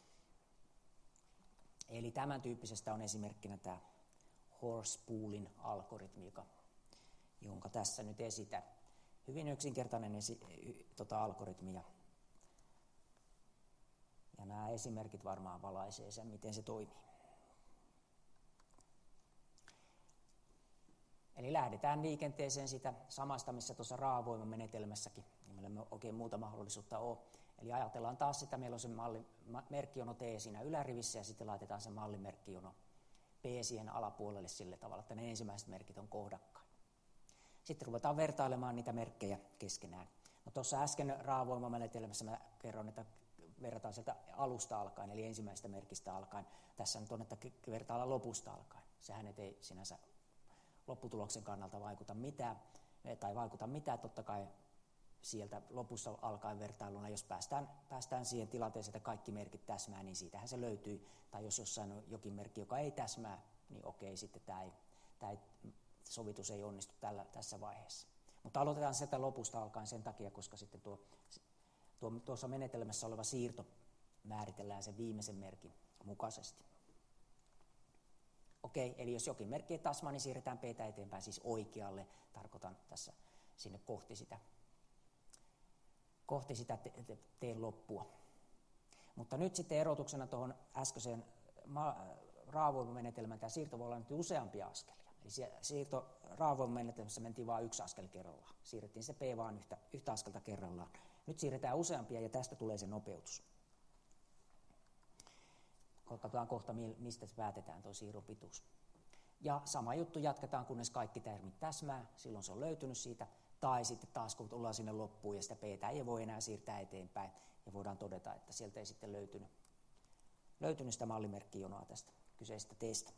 Eli tämän tyyppisestä on esimerkkinä tämä Horspoolin algoritmi, jonka tässä nyt esitän. Hyvin yksinkertainen algoritmi, ja nämä esimerkit varmaan valaisee sen, miten se toimii. Eli lähdetään liikenteeseen sitä samasta, missä tuossa raavoimamenetelmässäkin, niin meillä ei oikein muuta mahdollisuutta ole. Eli ajatellaan taas sitä, meillä on se merkkijono T siinä ylärivissä, ja sitten laitetaan se mallimerkkijono P siihen alapuolelle sillä tavalla, että ne ensimmäiset merkit on kohdakkain. Sitten ruvetaan vertailemaan niitä merkkejä keskenään. No, tuossa äsken raavoimamenetelmässä mä kerron, että verrataan sieltä alusta alkaen, eli ensimmäisestä merkistä alkaen. Tässä nyt on, että vertaillaan lopusta alkaen. Sehän ei sinänsä lopputuloksen kannalta vaikuta mitään, totta kai sieltä lopussa alkaen vertailuna, jos päästään siihen tilanteeseen, että kaikki merkit täsmää, niin siitähän se löytyy. Tai jos jossain on jokin merkki, joka ei täsmää, niin okei, sitten tämä sovitus ei onnistu tässä vaiheessa. Mutta aloitetaan sieltä lopusta alkaen sen takia, koska sitten tuossa menetelmässä oleva siirto määritellään sen viimeisen merkin mukaisesti. Okei, eli jos jokin merkki ei täsmää, niin siirretään P:tä eteenpäin, siis oikealle. Tarkoitan tässä sinne kohti sitä teen loppua. Mutta nyt sitten erotuksena tuohon äskeiseen raavoimamenetelmään tämä siirto voi olla nyt useampia askelia. Eli raavoimamenetelmässä mentiin vain yksi askel kerrallaan. Siirrettiin se P vaan yhtä askelta kerrallaan. Nyt siirretään useampia ja tästä tulee se nopeutus. Katsotaan kohta, mistä päätetään tuo siirron pituus. Ja sama juttu jatketaan, kunnes kaikki termit täsmää, silloin se on löytynyt siitä. Tai sitten taas kun tullaan sinne loppuun ja sitä P:tä ei voi enää siirtää eteenpäin, ja voidaan todeta, että sieltä ei sitten löytynyt sitä mallimerkkijonoa tästä kyseisestä T:stä.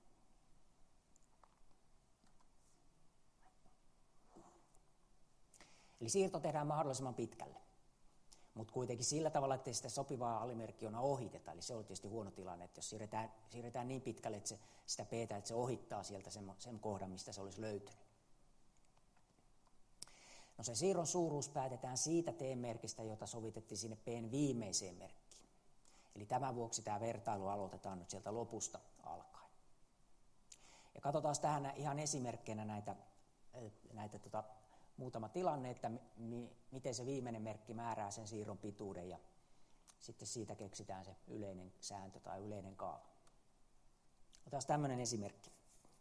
Eli siirto tehdään mahdollisimman pitkälle, mutta kuitenkin sillä tavalla, että sitä sopivaa alimerkkijonaa ohiteta. Eli se on tietysti huono tilanne, että jos siirretään niin pitkälle että sitä P:tä, että se ohittaa sieltä sen kohdan, mistä se olisi löytynyt. No se siirron suuruus päätetään siitä T-merkistä, jota sovitettiin sinne P:n viimeiseen merkkiin. Eli tämän vuoksi tämä vertailu aloitetaan nyt sieltä lopusta alkaen. Ja katsotaan tähän ihan esimerkkeinä näitä muutama tilanne, että miten se viimeinen merkki määrää sen siirron pituuden ja sitten siitä keksitään se yleinen sääntö tai yleinen kaava. Otetaan tämmöinen esimerkki.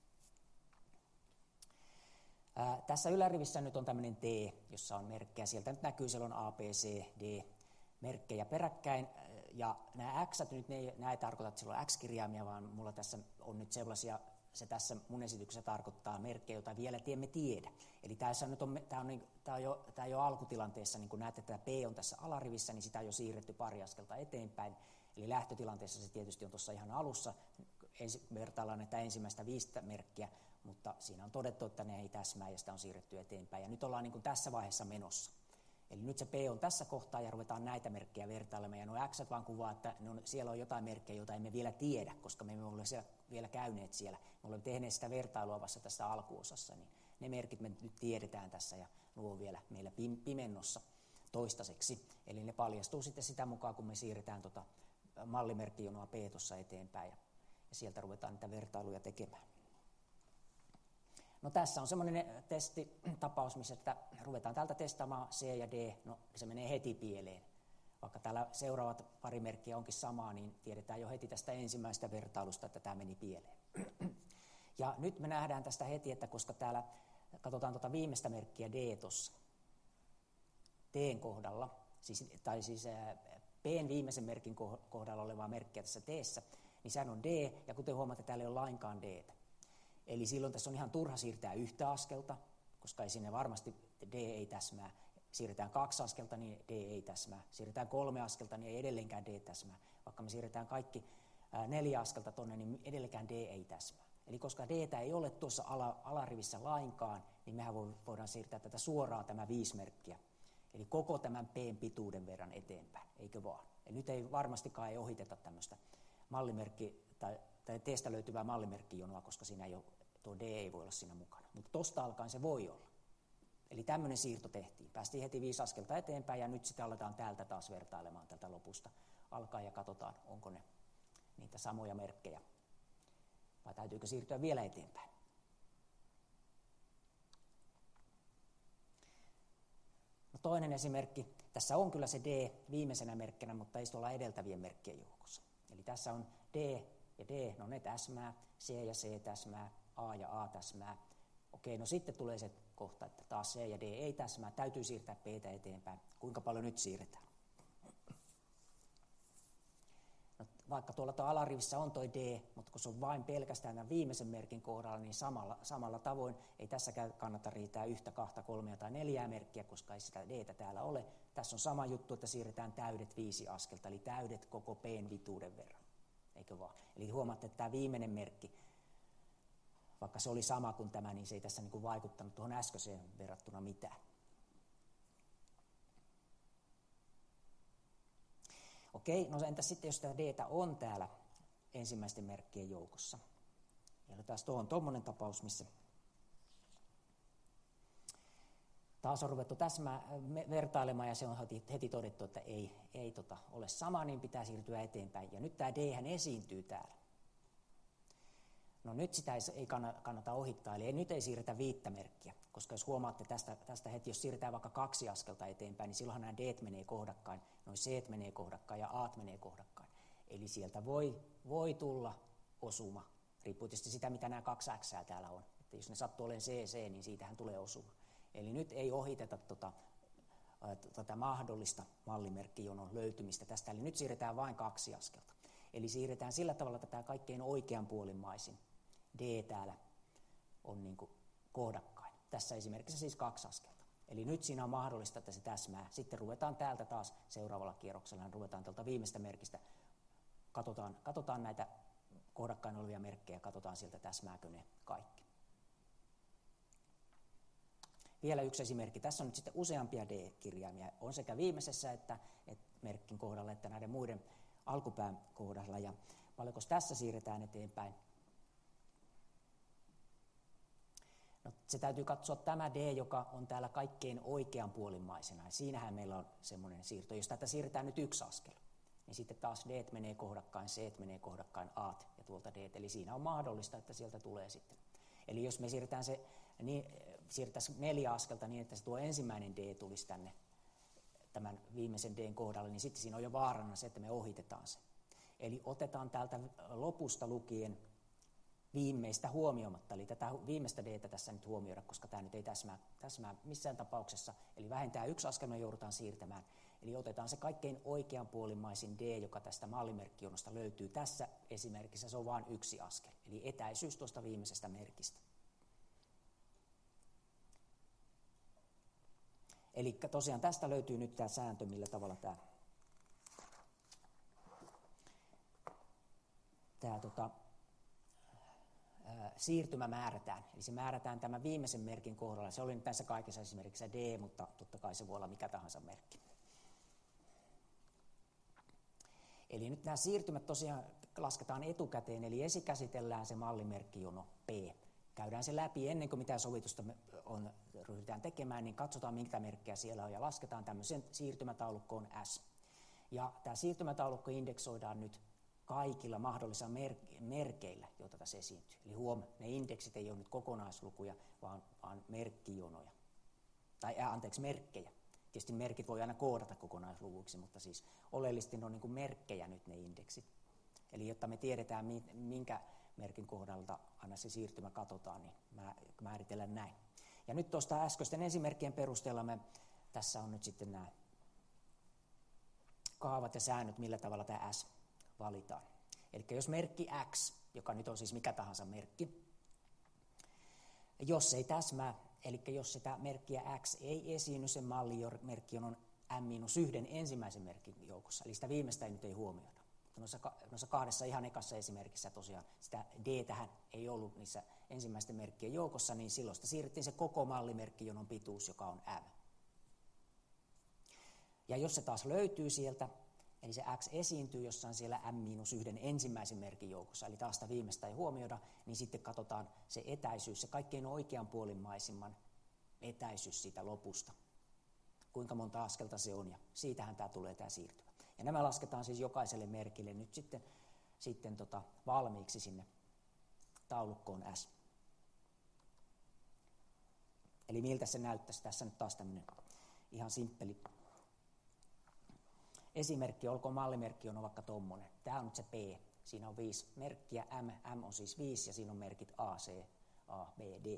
Tässä ylärivissä nyt on tämmöinen T, jossa on merkkejä. Sieltä nyt näkyy, siellä on A, B, C, D merkkejä peräkkäin. Ja nämä X nyt, nämä ei tarkoita, että siellä on X-kirjaimia, vaan mulla tässä on nyt sellaisia, se tässä mun esityksessä tarkoittaa merkkejä, joita vielä emme tiedä. Eli tämä on jo alkutilanteessa, niin kun näette, että P on tässä alarivissä, niin sitä on jo siirretty pari askelta eteenpäin. Eli lähtötilanteessa se tietysti on tuossa ihan alussa. Vertaillaan näitä ensimmäistä 5 merkkiä, mutta siinä on todettu, että ne ei täsmää ja sitä on siirretty eteenpäin. Ja nyt ollaan niin kuin tässä vaiheessa menossa. Eli nyt se P on tässä kohtaa ja ruvetaan näitä merkkejä vertailemaan. Ja nuo X vaan kuvaa, että siellä on jotain merkkejä, joita emme vielä tiedä, koska me emme ole vielä käyneet siellä. Me olemme tehneet sitä vertailua vasta tässä alkuosassa, niin ne merkit me nyt tiedetään tässä ja nuo on vielä meillä pimennossa toistaiseksi. Eli ne paljastuu sitten sitä mukaan, kun me siirretään mallimerkkijonoa P tuossa eteenpäin ja sieltä ruvetaan niitä vertailuja tekemään. No tässä on semmoinen testitapaus, missä että ruvetaan täältä testaamaan C ja D, no se menee heti pieleen. Vaikka täällä seuraavat pari merkkiä onkin samaa, niin tiedetään jo heti tästä ensimmäisestä vertailusta, että tämä meni pieleen. Ja nyt me nähdään tästä heti, että koska täällä katsotaan viimeistä merkkiä D tuossa T:n kohdalla, siis P:n viimeisen merkin kohdalla olevaa merkkiä tässä T:ssä, niin sehän on D, ja kuten huomaatte, täällä ei ole lainkaan D:tä. Eli silloin tässä on ihan turha siirtää yhtä askelta, koska ei sinne varmasti D ei täsmää. Siirretään 2 askelta, niin D ei täsmää. Siirretään 3 askelta, niin ei edelleenkään D täsmää. Vaikka me siirretään kaikki 4 askelta tonne, niin edelleenkään D ei täsmää. Eli koska D:tä ei ole tuossa alarivissä lainkaan, niin mehän voidaan siirtää tätä suoraan tämä 5 merkkiä. Eli koko tämän P:n pituuden verran eteenpäin, eikö vaan? Ja nyt ei varmastikaan ei ohiteta tämmöistä mallimerkki tai T:stä löytyvää mallimerkkijonoa, koska siinä ei ole, tuo D ei voi olla siinä mukana. Mutta tosta alkaen se voi olla. Eli tämmöinen siirto tehtiin. Päästiin heti 5 askelta eteenpäin ja nyt sitten aletaan täältä taas vertailemaan tältä lopusta alkaen ja katsotaan, onko ne niitä samoja merkkejä vai täytyykö siirtyä vielä eteenpäin. No toinen esimerkki. Tässä on kyllä se D viimeisenä merkkinä, mutta ei se olla edeltävien merkkien joukossa. Eli tässä on D ja D, no ne täsmää, C ja C täsmää, A ja A täsmää. Okei, no sitten tulee se kohta, että taas C ja D ei täsmää, täytyy siirtää P:tä eteenpäin. Kuinka paljon nyt siirretään? No, vaikka tuolla alarivissä on toi D, mutta kun se on vain pelkästään tämän viimeisen merkin kohdalla, niin samalla tavoin ei tässäkään kannata riittää 1, 2, 3 tai 4 merkkiä, koska ei sitä D:tä täällä ole. Tässä on sama juttu, että siirretään täydet 5 askelta, eli täydet koko P:n vituuden verran. Eikö vaan? Eli huomaatte, että tämä viimeinen merkki, vaikka se oli sama kuin tämä, niin se ei tässä niin kuin vaikuttanut tuohon äskeiseen verrattuna mitään. Okei, no entäs sitten, jos tämä D:tä on täällä ensimmäisten merkkien joukossa? Ja taas tuo on tuommoinen tapaus, missä taas on ruvettu vertailemaan ja se on heti todettu, että ei ole sama, niin pitää siirtyä eteenpäin. Ja nyt tämä D-hän esiintyy täällä. No nyt sitä ei kannata ohittaa, eli nyt ei siirretä 5 merkkiä, koska jos huomaatte tästä heti, jos siirretään vaikka 2 askelta eteenpäin, niin silloinhan nämä D:t menee kohdakkain, noin C:t menee kohdakkain ja A:t menee kohdakkain. Eli sieltä voi tulla osuma, riippuu tietysti sitä, mitä nämä 2 X:ää täällä on. Että jos ne sattuu olemaan CC, niin siitähän tulee osuma. Eli nyt ei ohiteta tätä mahdollista mallimerkkijonon löytymistä tästä, eli nyt siirretään vain 2 askelta. Eli siirretään sillä tavalla, että tämä kaikkein oikeanpuolimmaisin D täällä on niin kuin kohdakkain. Tässä esimerkiksi siis 2 askelta. Eli nyt siinä on mahdollista, että se täsmää. Sitten ruvetaan täältä taas seuraavalla kierroksella, ruvetaan tältä viimeistä merkistä, katsotaan näitä kohdakkain olevia merkkejä, katsotaan sieltä täsmääkö ne kaikki. Vielä yksi esimerkki. Tässä on nyt sitten useampia D-kirjaimia. On sekä viimeisessä että merkin kohdalla että näiden muiden alkupään kohdalla. Ja paljonko tässä siirretään eteenpäin? No, se täytyy katsoa tämä D, joka on täällä kaikkein oikeanpuolimmaisena. Ja siinähän meillä on semmoinen siirto. Jos tätä siirretään nyt yksi askel, niin sitten taas D menee kohdakkain, C menee kohdakkain, A ja tuolta D. Eli siinä on mahdollista, että sieltä tulee sitten. Eli jos me siirrettäisiin 4 askelta niin, että se tuo ensimmäinen D tulisi tänne tämän viimeisen D:n kohdalle, niin sitten siinä on jo vaarana se, että me ohitetaan se. Eli otetaan täältä lopusta lukien viimeistä huomioimatta, eli tätä viimeistä D:tä tässä nyt huomioida, koska tämä nyt ei täsmää missään tapauksessa, eli vähintään 1 askel me joudutaan siirtämään. Eli otetaan se kaikkein oikeanpuolimmaisin D, joka tästä mallimerkkijonosta löytyy. Tässä esimerkissä se on vain 1 askel, eli etäisyys tuosta viimeisestä merkistä. Eli tosiaan tästä löytyy nyt tämä sääntö, millä tavalla tämä siirtymä määrätään. Eli se määrätään tämän viimeisen merkin kohdalla. Se oli nyt tässä kaikessa esimerkiksi D, mutta totta kai se voi olla mikä tahansa merkki. Eli nyt nämä siirtymät tosiaan lasketaan etukäteen, eli esikäsitellään se mallimerkkijono P. Käydään se läpi ennen kuin mitään sovitusta ryhdytään tekemään, niin katsotaan minkä merkkejä siellä on ja lasketaan tämmöisen siirtymätaulukkoon S. Ja tämä siirtymätaulukko indeksoidaan nyt kaikilla mahdollisilla merkeillä, joita tässä esiintyy. Eli ne indeksit ei ole nyt kokonaislukuja, vaan merkkijonoja. Merkkejä. Tietysti merkit voi aina koodata kokonaisluvuiksi, mutta siis oleellisesti ne on niin kuin merkkejä nyt ne indeksit. Eli jotta me tiedetään, minkä merkin kohdalta aina se siirtymä katsotaan, niin määritellään näin. Ja nyt tuosta äskeisten esimerkkien perusteella tässä on nyt sitten nämä kaavat ja säännöt, millä tavalla tämä S valitaan. Eli jos merkki X, joka nyt on siis mikä tahansa merkki, jos ei täsmää, eli jos sitä merkkiä X ei esiinny sen mallimerkkijonon M-1 ensimmäisen merkin joukossa, eli sitä viimeistä nyt ei huomioida. Noissa 2 ihan ekassa esimerkissä tosiaan sitä D-tähän ei ollut niissä ensimmäisten merkkien joukossa, niin silloin sitä siirrettiin se koko mallimerkkijonon pituus, joka on M. Ja jos se taas löytyy sieltä, eli se X esiintyy jossain siellä M-1 ensimmäisen merkin joukossa, eli taas sitä viimeistä ei huomioida, niin sitten katsotaan se etäisyys, se kaikkein oikeanpuolimmaisimman etäisyys siitä lopusta. Kuinka monta askelta se on, ja siitähän tämä tulee tämä siirtymä. Ja nämä lasketaan siis jokaiselle merkille nyt sitten valmiiksi sinne taulukkoon S. Eli miltä se näyttäisi? Tässä nyt taas tämmöinen ihan simppeli esimerkki, olkoon mallimerkki on vaikka tommonen. Tämä on nyt se P. Siinä on 5 merkkiä, M on siis 5 ja siinä on merkit A, C, A, B, D.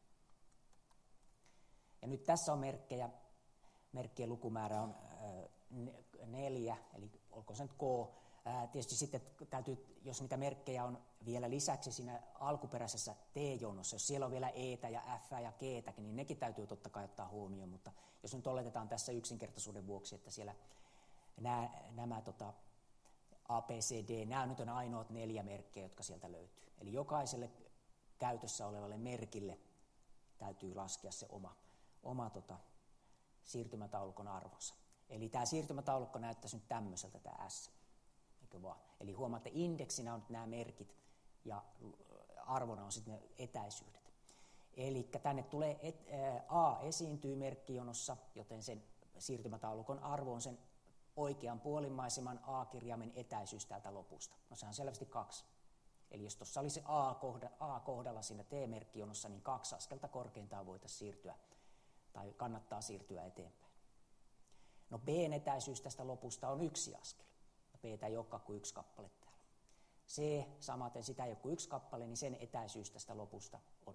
Ja nyt tässä on merkkejä. Merkkien lukumäärä on 4, eli olkoon se nyt K. Tietysti sitten täytyy, jos niitä merkkejä on vielä lisäksi siinä alkuperäisessä T-jonossa, jos siellä on vielä E:tä ja F ja G:täkin, niin nekin täytyy totta kai ottaa huomioon, mutta jos nyt oletetaan tässä yksinkertaisuuden vuoksi, että siellä nämä A, B, C, D, nämä nyt on ainoat 4 merkkiä, jotka sieltä löytyy. Eli jokaiselle käytössä olevalle merkille täytyy laskea se oma siirtymätaulukon arvonsa. Eli tämä siirtymätaulukko näyttäisi nyt tämmöiseltä tämä S. Eikö vaan? Eli huomaatte, indeksinä on nyt nämä merkit ja arvona on sitten ne etäisyydet. Eli tänne tulee A esiintyy merkkijonossa, joten sen siirtymätaulukon arvo on sen oikean puolimmaisemman A-kirjaimen etäisyys täältä lopusta. No se on selvästi 2. Eli jos tuossa olisi A kohdalla siinä T-merkkijonossa, niin 2 askelta korkeintaan voitaisiin siirtyä, tai kannattaa siirtyä eteenpäin. No B:n etäisyys tästä lopusta on 1 askel. No B:tä ei olekaan kuin 1 kappale täällä. C, samaten sitä ei ole kuin 1 kappale, niin sen etäisyys tästä lopusta on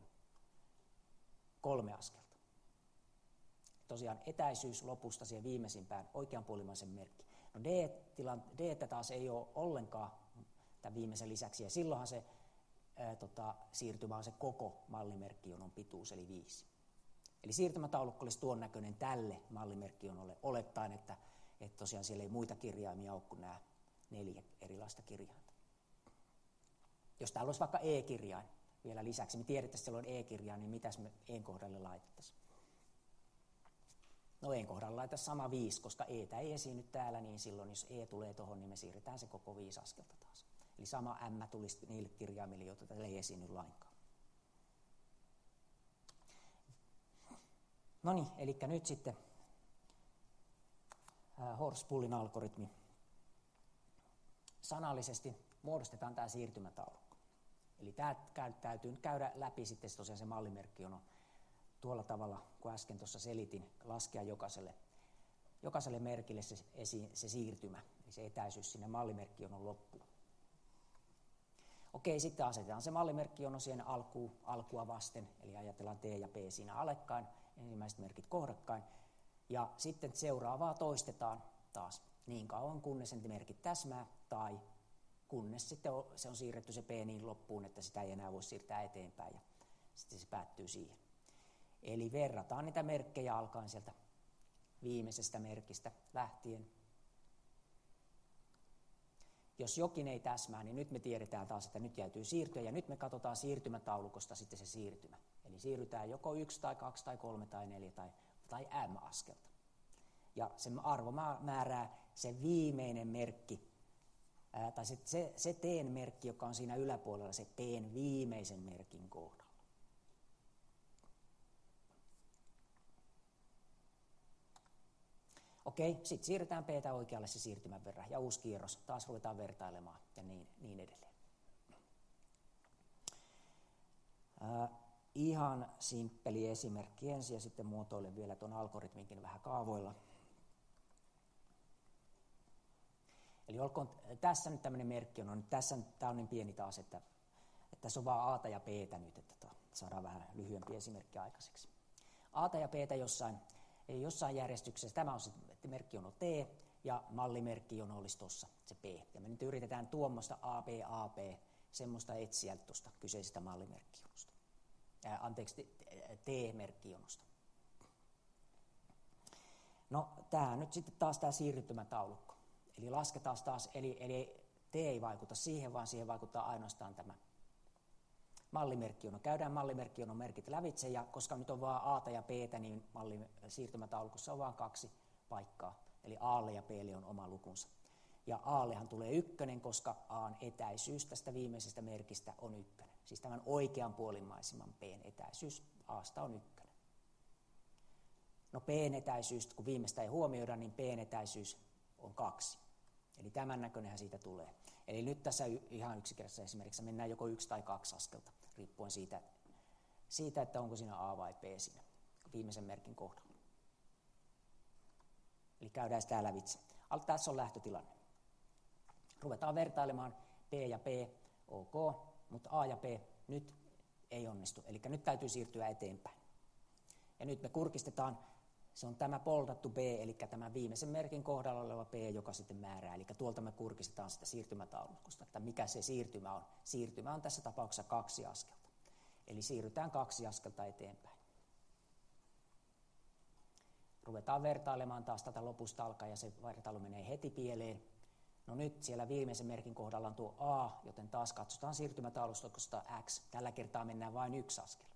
3 askelta. Tosiaan etäisyys lopusta siihen viimeisimpään oikeanpuolimaisen merkki. No D taas ei ole ollenkaan tämän viimeisen lisäksi, ja silloinhan se siirtymä on se koko mallimerkkijonon pituus, eli 5. Eli siirtymätaulukko olisi tuon näköinen tälle mallimerkkijonolle, olettaen, että tosiaan siellä ei muita kirjaimia ole kuin nämä 4 erilaista kirjainta. Jos täällä olisi vaikka E-kirjain vielä lisäksi, me tiedettäisiin, että siellä on E-kirjain, niin mitäs me E:n kohdalle laitettaisiin? No E:n kohdalla laitetaan sama 5, koska E:tä ei esiinny täällä, niin silloin jos E tulee tuohon, niin me siirretään se koko 5 askelta taas. Eli sama M tulisi niille kirjaimille, joita täällä ei esiinny lainkaan. No niin, eli nyt sitten Horspoolin algoritmi. Sanallisesti muodostetaan tämä siirtymätaulukko. Eli tämä täytyy käydä läpi sitten tosiaan se mallimerkki on tuolla tavalla, kun äsken tuossa selitin, laskea jokaiselle merkille se siirtymä, eli se etäisyys sinne mallimerkkionon loppuun. Okei, sitten asetetaan se mallimerkkiono siihen alkua vasten, eli ajatellaan T ja P siinä alekkain, ensimmäiset merkit kohdakkain, ja sitten seuraavaa toistetaan taas niin kauan, kunnes ne merkit täsmää, tai kunnes sitten se on siirretty se P niin loppuun, että sitä ei enää voi siirtää eteenpäin, ja sitten se päättyy siihen. Eli verrataan niitä merkkejä alkaen sieltä viimeisestä merkistä lähtien. Jos jokin ei täsmää, niin nyt me tiedetään taas, että nyt täytyy siirtyä, ja nyt me katsotaan siirtymätaulukosta sitten se siirtymä. Eli siirrytään joko 1 tai 2 tai 3 tai 4 tai M-askelta. Ja se arvo määrää se viimeinen merkki, tai se T:n merkki, joka on siinä yläpuolella, se P:n viimeisen merkin kohdalla. Okei, sitten siirretään P:tä oikealle se siirtymän verran ja uusi kierros. Taas ruvetaan vertailemaan ja niin edelleen. Ihan simppeli esimerkki ensin ja sitten muotoilen vielä tuon algoritminkin vähän kaavoilla. Eli olkoon tässä nyt tämmöinen merkki on, tämä on niin pieni taas, että tässä on vaan A:ta ja B:tä nyt, että saadaan vähän lyhyempi esimerkki aikaiseksi. A:ta ja B:tä jossain järjestyksessä, tämä on sitten merkkiono T ja mallimerkkiono olisi tuossa se P. Ja me nyt yritetään tuommoista AB, semmoista etsiä tuosta kyseisestä mallimerkkionosta. T-merkkionosta. No tämä nyt sitten taas tämä siirtymätaulukko. Eli lasketaan taas, eli T ei vaikuta siihen, vaan siihen vaikuttaa ainoastaan tämä mallimerkkiono. Käydään mallimerkkionon merkit lävitse, ja koska nyt on vaan A:ta ja B:tä, niin siirtymätaulukossa on vaan 2 paikkaa. Eli A:lle ja B:lle on oma lukunsa. Ja Aallehan tulee 1, koska A:n etäisyys tästä viimeisestä merkistä on 1. Siis tämän oikean puolimmaisimman P:n etäisyys A:sta on 1. No P:n etäisyys, kun viimeistä ei huomioida, niin P:n etäisyys on 2. Eli tämän näköinenhän siitä tulee. Eli nyt tässä ihan yksinkertaisessa esimerkiksi mennään joko 1 tai 2 askelta, riippuen siitä, että onko siinä A vai B siinä viimeisen merkin kohdalla. Eli käydään sitä lävitse. Tässä on lähtötilanne. Ruvetaan vertailemaan P ja P, ok, mutta A ja B nyt ei onnistu. Eli nyt täytyy siirtyä eteenpäin. Ja nyt me kurkistetaan, se on tämä poldattu B, eli tämä viimeisen merkin kohdalla oleva P, joka sitten määrää. Eli tuolta me kurkistetaan sitä siirtymätaulukosta, että mikä se siirtymä on. Siirtymä on tässä tapauksessa 2 askelta. Eli siirrytään 2 askelta eteenpäin. Ruvetaan vertailemaan taas tätä lopusta alkaen, ja se vertailu menee heti pieleen. No nyt siellä viimeisen merkin kohdalla on tuo A, joten taas katsotaan siirtymätaulukosta X. Tällä kertaa mennään vain 1 askel.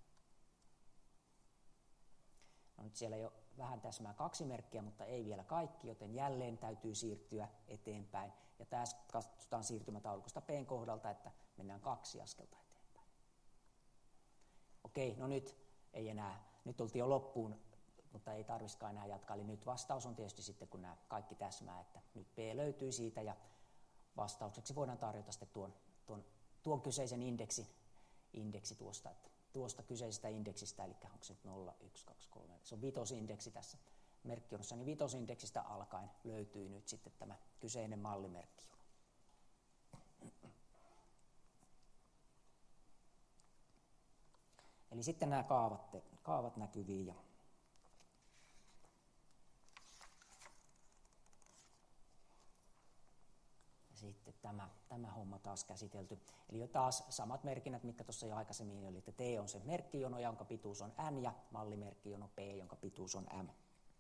No nyt siellä jo vähän täsmää 2 merkkiä, mutta ei vielä kaikki, joten jälleen täytyy siirtyä eteenpäin. Ja tässä katsotaan siirtymätaulukosta P:n kohdalta, että mennään 2 askelta eteenpäin. Okei, no nyt ei enää, nyt oltiin jo loppuun, mutta ei tarvitsisikaan enää jatkaa. Eli nyt vastaus on tietysti sitten, kun nämä kaikki täsmää, että nyt P löytyy siitä ja vastaukseksi voidaan tarjota sitten tuon kyseisen indeksi tuosta kyseisestä indeksistä, eli onko se 0, 1, 2, 3, se on vitosindeksi tässä merkkionossa, niin vitosindeksistä alkaen löytyy nyt sitten tämä kyseinen mallimerkkiono. Eli sitten nämä kaavat näkyviin ja sitten tämä homma taas käsitelty. Eli taas samat merkinnät, mitkä tuossa jo aikaisemmin oli, että T on se merkkijono, jonka pituus on N, ja mallimerkkijono P, jonka pituus on M.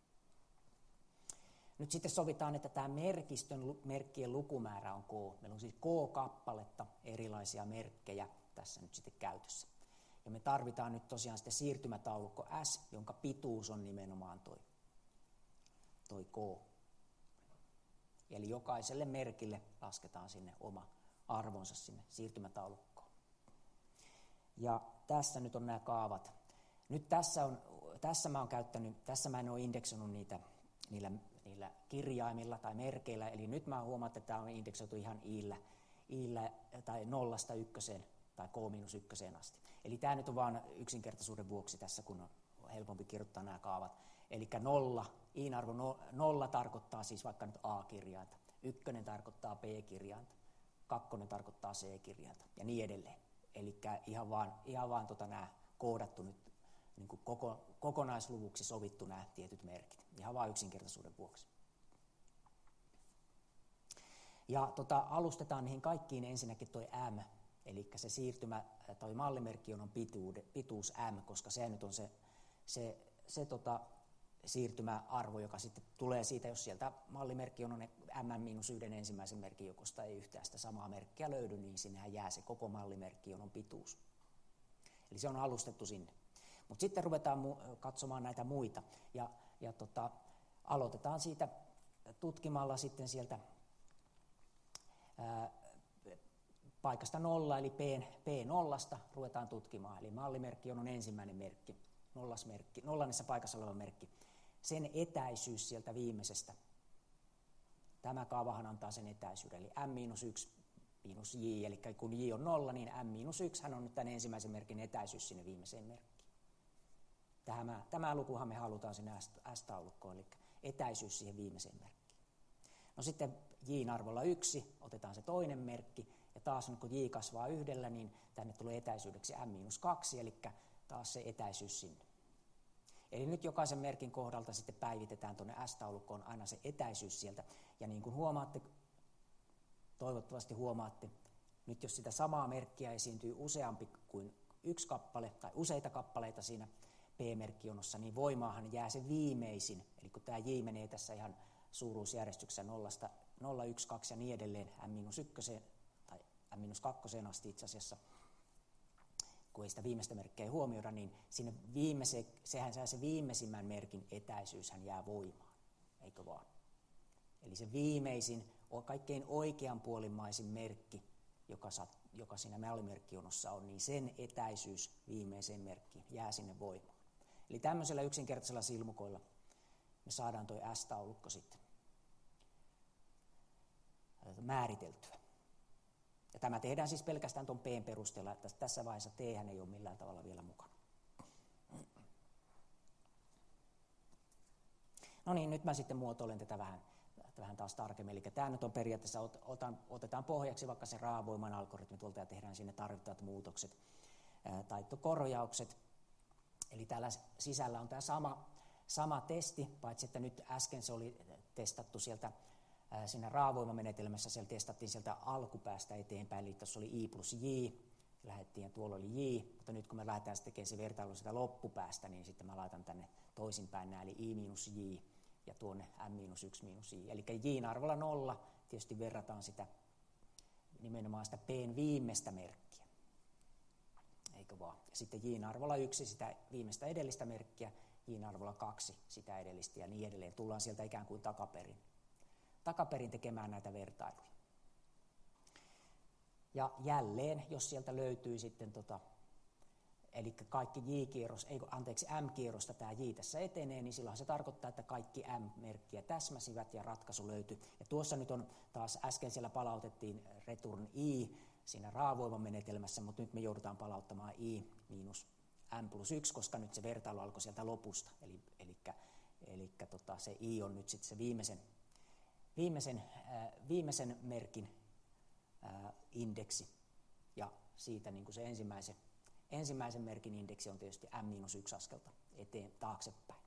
Nyt sitten sovitaan, että tämä merkkien lukumäärä on K. Meillä on siis K-kappaletta erilaisia merkkejä tässä nyt sitten käytössä. Ja me tarvitaan nyt tosiaan sitten siirtymätaulukko S, jonka pituus on nimenomaan toi K. Eli jokaiselle merkille lasketaan sinne oma arvonsa sinne siirtymätaulukkoon. Ja tässä nyt on nämä kaavat. Nyt tässä on tässä mä en ole indeksoinut niillä kirjaimilla tai merkeillä, eli nyt mä huomaan, että tämä on indeksoitu ihan iillä tai 0–1 tai k-1 asti. Eli tämä nyt on vaan yksinkertaisuuden vuoksi tässä, kun on helpompi kirjoittaa nämä kaavat. Eli i-arvo 0 tarkoittaa siis vaikka nyt a-kirjainta, 1 tarkoittaa b-kirjainta, 2 tarkoittaa c-kirjainta ja niin edelleen. Eli ihan vaan nämä koodattu nyt niin kuin kokonaisluvuksi sovittu nämä tietyt merkit, ihan vaan yksinkertaisuuden vuoksi. Ja alustetaan niihin kaikkiin ensinnäkin tuo m, eli se siirtymä, toi mallimerkki on pituus m, koska se nyt on se siirtymäarvo, joka sitten tulee siitä, jos sieltä mallimerkki on m-1 ensimmäisen merkin joukosta ei yhtään sitä samaa merkkiä löydy, niin sinnehän jää se koko mallimerkki on pituus. Eli se on alustettu sinne. Mutta sitten ruvetaan katsomaan näitä muita ja aloitetaan siitä tutkimalla sitten sieltä paikasta 0 eli P0 ruvetaan tutkimaan. Eli mallimerkki on ensimmäinen merkki, nollannessa paikassa oleva merkki. Sen etäisyys sieltä viimeisestä. Tämä kaavahan antaa sen etäisyyden, eli m-1 miinus j, eli kun j on 0, niin m-1 hän on nyt tämän ensimmäisen merkin etäisyys sinne viimeiseen merkkiin. Tämä lukuhan me halutaan sinne S-taulukkoon, eli etäisyys siihen viimeiseen merkkiin. No sitten j-arvolla 1 otetaan se toinen merkki, ja taas kun j kasvaa 1, niin tänne tulee etäisyydeksi m-2, eli taas se etäisyys sinne. Eli nyt jokaisen merkin kohdalta sitten päivitetään tuonne S-taulukkoon aina se etäisyys sieltä. Ja niin kuin huomaatte, toivottavasti huomaatte, nyt jos sitä samaa merkkiä esiintyy useampi kuin yksi kappale tai useita kappaleita siinä P-merkkijonossa, niin voimaahan jää se viimeisin. Eli kun tämä J menee tässä ihan suuruusjärjestyksessä 0, 1, 2 ja niin edelleen M-1 tai M-2 asti itse asiassa, kun ei sitä viimeistä merkkiä huomioida, niin sinne sehän se viimeisimmän merkin etäisyyshän jää voimaan, eikö vaan? Eli se viimeisin, kaikkein oikeanpuolimmaisin merkki, joka siinä mallimerkkijonossa on, niin sen etäisyys viimeiseen merkkiin jää sinne voimaan. Eli tämmöisellä yksinkertaisella silmukoilla me saadaan tuo S-taulukko sitten määriteltyä. Ja tämä tehdään siis pelkästään tuon P:n perusteella, että tässä vaiheessa T:hän ei ole millään tavalla vielä mukana. No niin, nyt mä sitten muotoilen tätä vähän taas tarkemmin. Eli tämä nyt on periaatteessa, otetaan pohjaksi vaikka se raavoiman algoritmi tuolta ja tehdään sinne tarvittavat muutokset tai korjaukset. Eli täällä sisällä on tämä sama testi, paitsi että nyt äsken se oli testattu sieltä siinä raavoimamenetelmässä, siellä testattiin sieltä alkupäästä eteenpäin, eli tuossa oli i plus j, lähdettiin ja tuolla oli j, mutta nyt kun me lähdetään tekemään se vertailu sitä loppupäästä, niin sitten mä laitan tänne toisinpäin nämä, eli i minus j ja tuonne m minus 1 minus j. Eli j-arvolla 0 tietysti verrataan sitä nimenomaan sitä p:n viimeistä merkkiä, eikö vaan? Ja sitten j-arvolla 1 sitä viimeistä edellistä merkkiä, j-arvolla 2 sitä edellistä ja niin edelleen. Tullaan sieltä ikään kuin takaperin tekemään näitä vertailuja. Ja jälleen, jos sieltä löytyy sitten eli kaikki M-kierrosta tämä J tässä etenee, niin silloin se tarkoittaa, että kaikki M-merkkiä täsmäsivät ja ratkaisu löytyi. Ja tuossa nyt on taas äsken siellä palautettiin return I siinä raavoiman menetelmässä, mutta nyt me joudutaan palauttamaan I miinus M plus 1, koska nyt se vertailu alkoi sieltä lopusta. Eli se I on nyt sitten se viimeisen merkin indeksi ja siitä niin kuin se ensimmäisen merkin indeksi on tietysti m-1 askelta taaksepäin.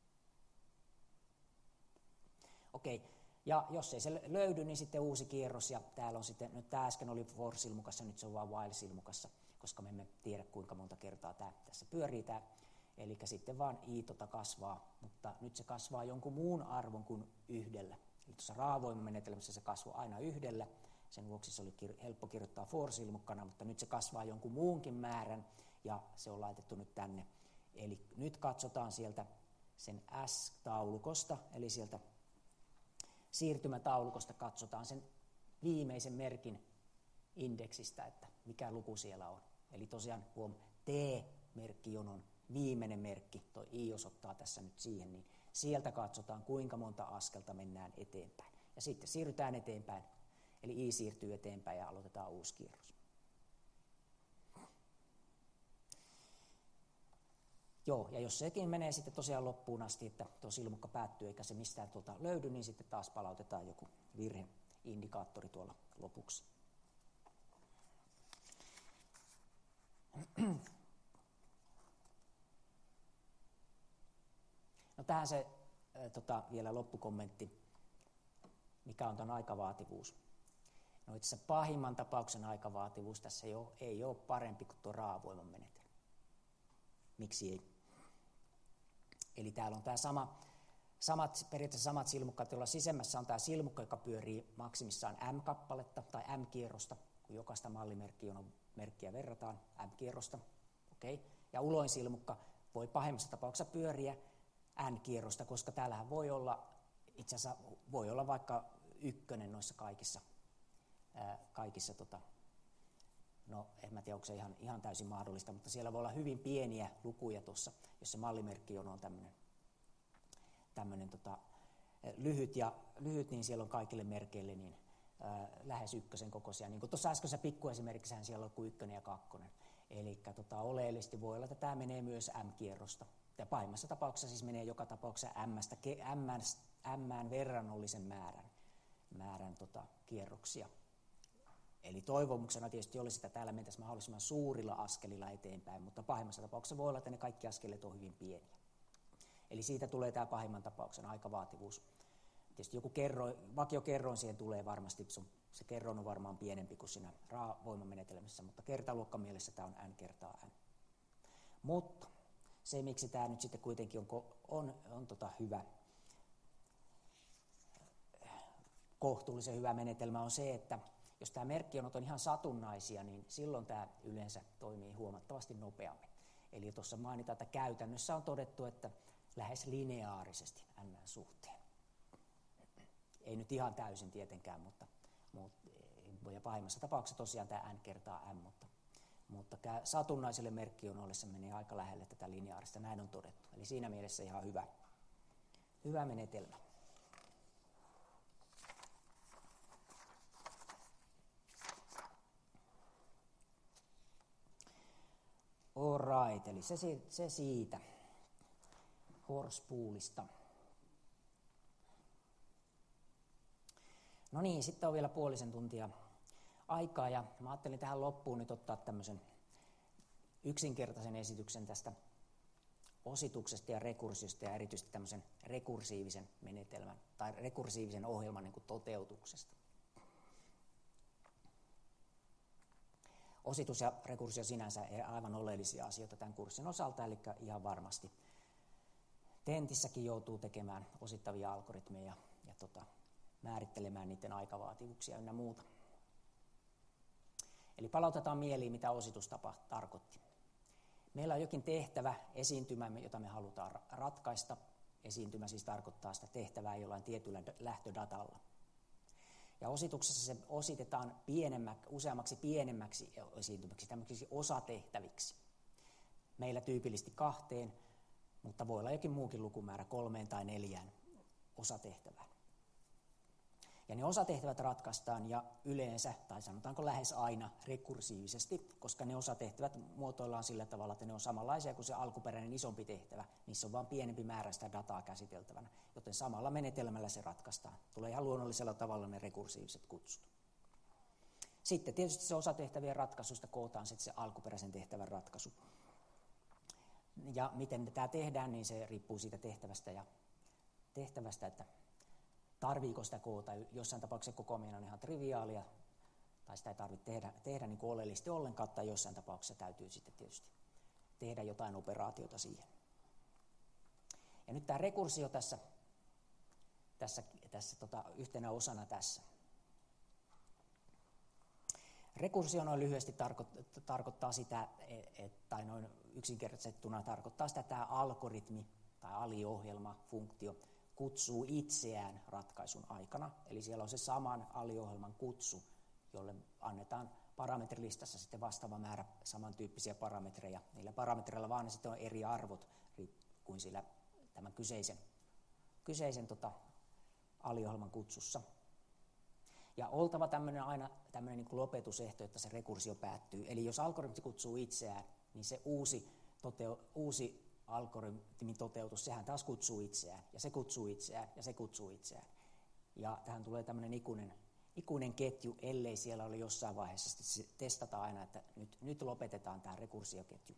Okei, ja jos ei se löydy, niin sitten uusi kierros ja täällä on sitten, nyt tämä äsken oli for-silmukassa, nyt se on vain while-silmukassa, koska me emme tiedä kuinka monta kertaa tämä tässä pyörii tämä. Eli sitten vaan i kasvaa, mutta nyt se kasvaa jonkun muun arvon kuin 1. Eli tuossa raavoimamenetelmässä se kasvoi aina 1. Sen vuoksi se oli helppo kirjoittaa for-silmukkana, mutta nyt se kasvaa jonkun muunkin määrän ja se on laitettu nyt tänne. Eli nyt katsotaan sieltä sen S-taulukosta, eli sieltä siirtymätaulukosta katsotaan sen viimeisen merkin indeksistä, että mikä luku siellä on. Eli tosiaan T-merkkijonon viimeinen merkki, tuo I osoittaa tässä nyt siihen, niin sieltä katsotaan kuinka monta askelta mennään eteenpäin. Ja sitten siirrytään eteenpäin, eli I siirtyy eteenpäin ja aloitetaan uusi kierros. Joo, ja jos sekin menee sitten tosiaan loppuun asti, että tuo silmukka päättyy eikä se mistään tuolta löydy, niin sitten taas palautetaan joku virheindikaattori tuolla lopuksi. No tähän se vielä loppukommentti, mikä on tuon aikavaativuus. No itse asiassa pahimman tapauksen aikavaativuus tässä ei ole parempi kuin tuo raavoiman menetelmä. Miksi ei? Eli täällä on tämä periaatteessa samat silmukkat, joilla sisemmässä on tämä silmukka, joka pyörii maksimissaan M-kappaletta tai M-kierrosta, kun jokaista mallimerkkiä verrataan M-kierrosta. Okay. Ja uloin silmukka voi pahimmassa tapauksessa pyöriä N-kierrosta, koska täällähän voi olla, itse asiassa voi olla vaikka 1 noissa kaikissa no en mä tiedä, onko se ihan täysin mahdollista, mutta siellä voi olla hyvin pieniä lukuja tuossa, jos se mallimerkki on tämmöinen lyhyt, niin siellä on kaikille merkeille niin lähes 1 kokoisia. Niin kuin tuossa äskeisessä pikkuesimerkissähän siellä on kuin 1 ja 2. Eli oleellisesti voi olla, että tämä menee myös M-kierrosta. Ja pahimmassa tapauksessa siis menee joka tapauksessa M verrannollisen määrän kierroksia. Eli toivomuksena tietysti olisi, että täällä mentäisiin mahdollisimman suurilla askelilla eteenpäin, mutta pahimmassa tapauksessa voi olla, että ne kaikki askeleet on hyvin pieniä. Eli siitä tulee tämä pahimman tapauksen aikavaativuus. Tietysti joku vakiokerroin siihen tulee varmasti, se kerroin on varmaan pienempi kuin siinä raavoimamenetelmässä, mutta kertaluokkamielessä tämä on n kertaa n. Mutta se, miksi tämä nyt sitten kuitenkin on hyvä, kohtuullisen hyvä menetelmä on se, että jos tämä merkkionot on ihan satunnaisia, niin silloin tämä yleensä toimii huomattavasti nopeammin. Eli tuossa mainitaan, että käytännössä on todettu, että lähes lineaarisesti n suhteen. Ei nyt ihan täysin tietenkään, mutta ja pahimmassa tapauksessa tosiaan tämä n kertaa m, mutta satunnaisille merkkionoille se menee aika lähelle tätä lineaarista, näin on todettu. Eli siinä mielessä ihan hyvä menetelmä. Alright, eli se siitä Horspoolista. No niin, sitten on vielä puolisen tuntia aikaa ja mä ajattelin tähän loppuun nyt ottaa tämmöisen yksinkertaisen esityksen tästä osituksesta ja rekursiosta ja erityisesti tämmöisen rekursiivisen menetelmän tai rekursiivisen ohjelman niin kuin toteutuksesta. Ositus ja rekursio sinänsä aivan oleellisia asioita tämän kurssin osalta, eli ihan varmasti Tentissäkin joutuu tekemään osittavia algoritmeja ja määrittelemään niiden aikavaativuuksia ynnä muuta. Eli palautetaan mieliin, mitä ositus tarkoitti. Meillä on jokin tehtävä, esiintymä, jota me halutaan ratkaista. Esiintymä siis tarkoittaa sitä tehtävää jollain tietyllä lähtödatalla. Ja osituksessa se ositetaan useammaksi pienemmäksi esiintymäksi, tämmöisiksi osatehtäviksi. Meillä tyypillisesti 2, mutta voi olla jokin muukin lukumäärä 3 tai 4 osatehtävään. Ja ne osatehtävät ratkaistaan ja yleensä, tai sanotaanko lähes aina, rekursiivisesti, koska ne osatehtävät muotoillaan sillä tavalla, että ne on samanlaisia kuin se alkuperäinen isompi tehtävä. Niissä on vain pienempi määrä sitä dataa käsiteltävänä, joten samalla menetelmällä se ratkaistaan. Tulee ihan luonnollisella tavalla ne rekursiiviset kutsut. Sitten tietysti se osatehtävien ratkaisusta kootaan sitten se alkuperäisen tehtävän ratkaisu. Ja miten tämä tehdään, niin se riippuu siitä tehtävästä, että tarviiko sitä koota. Jossain tapauksessa kokoaminen on ihan triviaalia, tai sitä ei tarvitse tehdä niin kuin oleellisesti ollenkaan, tai jossain tapauksessa täytyy sitten tietysti tehdä jotain operaatiota siihen. Ja nyt tämä rekursio tässä yhtenä osana tässä. Rekursio noin lyhyesti tarkoittaa sitä, tai noin yksinkertaisettuna tarkoittaa sitä, että tämä algoritmi tai aliohjelma, funktio, kutsuu itseään ratkaisun aikana. Eli siellä on se saman aliohjelman kutsu, jolle annetaan parametrilistassa sitten vastaava määrä samantyyppisiä parametreja. Niillä parametreilla vaan ne sitten on eri arvot kuin sillä tämän kyseisen aliohjelman kutsussa. Ja oltava aina tämmöinen niin kuin lopetusehto, että se rekursio päättyy. Eli jos algoritmi kutsuu itseään, niin se uusi algoritmin toteutus, sehän taas kutsuu itseään, ja se kutsuu itseään, ja se kutsuu itseään. Ja tähän tulee tämmöinen ikuinen ketju, ellei siellä ole jossain vaiheessa, se testataan aina, että nyt lopetetaan tämä rekursioketju.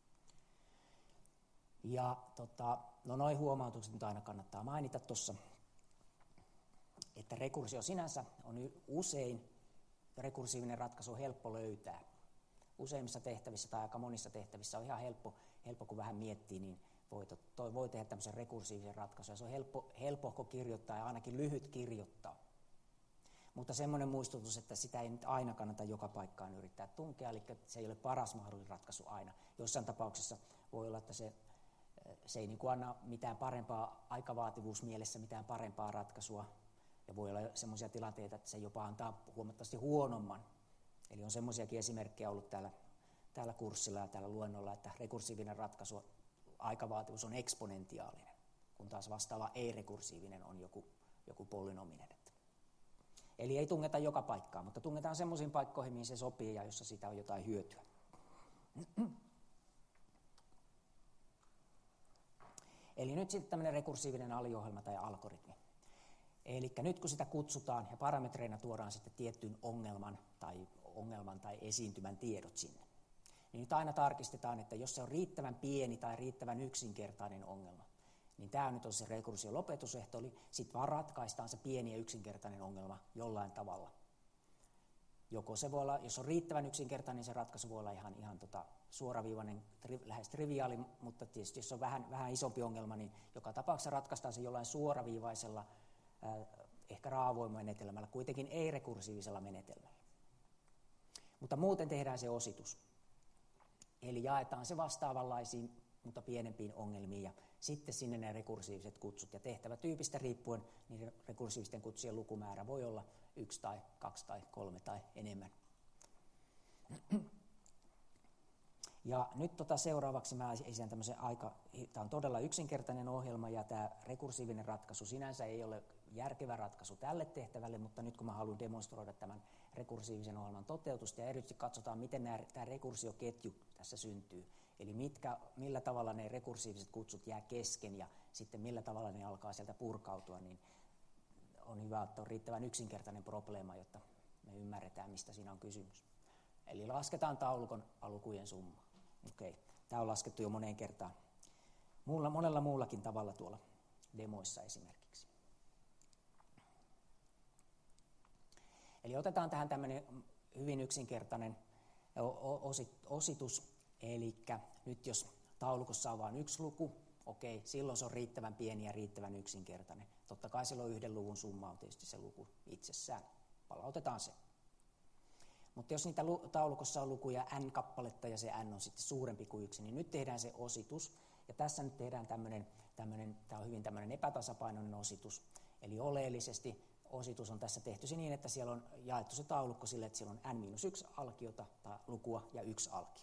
Ja noin huomautukset nyt aina kannattaa mainita tuossa, että rekursio sinänsä on usein, rekursiivinen ratkaisu on helppo löytää. Useimmissa tehtävissä tai aika monissa tehtävissä on ihan helppo kun vähän miettii, niin voi tehdä tämmöisen rekursiivisen ratkaisun. Ja se on helppohko kirjoittaa ja ainakin lyhyt kirjoittaa. Mutta semmoinen muistutus, että sitä ei nyt aina kannata joka paikkaan yrittää tunkea, eli se ei ole paras mahdollinen ratkaisu aina. Jossain tapauksessa voi olla, että se ei niin kuin anna mitään parempaa aikavaativuusmielessä, mitään parempaa ratkaisua. Ja voi olla semmoisia tilanteita, että se jopa antaa huomattavasti huonomman. Eli on semmoisiakin esimerkkejä ollut täällä kurssilla ja täällä luennolla, että rekursiivinen ratkaisu, aikavaativuus on eksponentiaalinen, kun taas vastaava ei-rekursiivinen on joku polynominen. Eli ei tungeta joka paikkaan, mutta tungetaan semmoisiin paikkoihin, mihin se sopii ja jossa siitä on jotain hyötyä. Eli nyt sitten tämmöinen rekursiivinen aliohjelma tai algoritmi. Eli nyt kun sitä kutsutaan ja parametreina tuodaan sitten tiettyyn ongelman tai esiintymän tiedot sinne, niin nyt aina tarkistetaan, että jos se on riittävän pieni tai riittävän yksinkertainen ongelma, niin tämä nyt on se rekursion lopetusehto, eli sitten vaan ratkaistaan se pieni ja yksinkertainen ongelma jollain tavalla. Joko se voi olla, jos on riittävän yksinkertainen, niin se ratkaisu voi olla ihan suoraviivainen, lähes triviaali, mutta tietysti jos on vähän isompi ongelma, niin joka tapauksessa ratkaistaan se jollain suoraviivaisella, ehkä raavoimenetelmällä, kuitenkin ei-rekursiivisella menetelmällä. Mutta muuten tehdään se ositus. Eli jaetaan se vastaavanlaisiin, mutta pienempiin ongelmiin ja sitten sinne ne rekursiiviset kutsut. Ja tehtävätyypistä riippuen niiden rekursiivisten kutsujen lukumäärä voi olla 1 tai 2 tai 3 tai enemmän. Ja nyt seuraavaksi mä esitän tämmöisen tämä on todella yksinkertainen ohjelma ja tämä rekursiivinen ratkaisu sinänsä ei ole järkevä ratkaisu tälle tehtävälle, mutta nyt kun mä haluan demonstroida tämän rekursiivisen ohjelman toteutusta ja erityisesti katsotaan, miten tämä rekursioketju tässä syntyy. Eli millä tavalla ne rekursiiviset kutsut jää kesken ja sitten millä tavalla ne alkaa sieltä purkautua, niin on hyvä, että on riittävän yksinkertainen probleema, jotta me ymmärretään, mistä siinä on kysymys. Eli lasketaan taulukon lukujen summa. Okei. Tämä on laskettu jo moneen kertaan. Monella muullakin tavalla tuolla demoissa esimerkiksi. Eli otetaan tähän tämmöinen hyvin yksinkertainen ositus. Eli nyt jos taulukossa on vain yksi luku, okei, silloin se on riittävän pieni ja riittävän yksinkertainen. Totta kai silloin yhden luvun summa on tietysti se luku itsessään. Palautetaan se. Mutta jos niitä taulukossa on lukuja n kappaletta ja se n on sitten suurempi kuin 1, niin nyt tehdään se ositus. Ja tässä nyt tehdään tämä on hyvin tämmöinen epätasapainoinen ositus. Eli oleellisesti ositus on tässä tehty niin, että siellä on jaettu se taulukko sille, että siellä on n-1 alkiota tai lukua ja 1 alkio.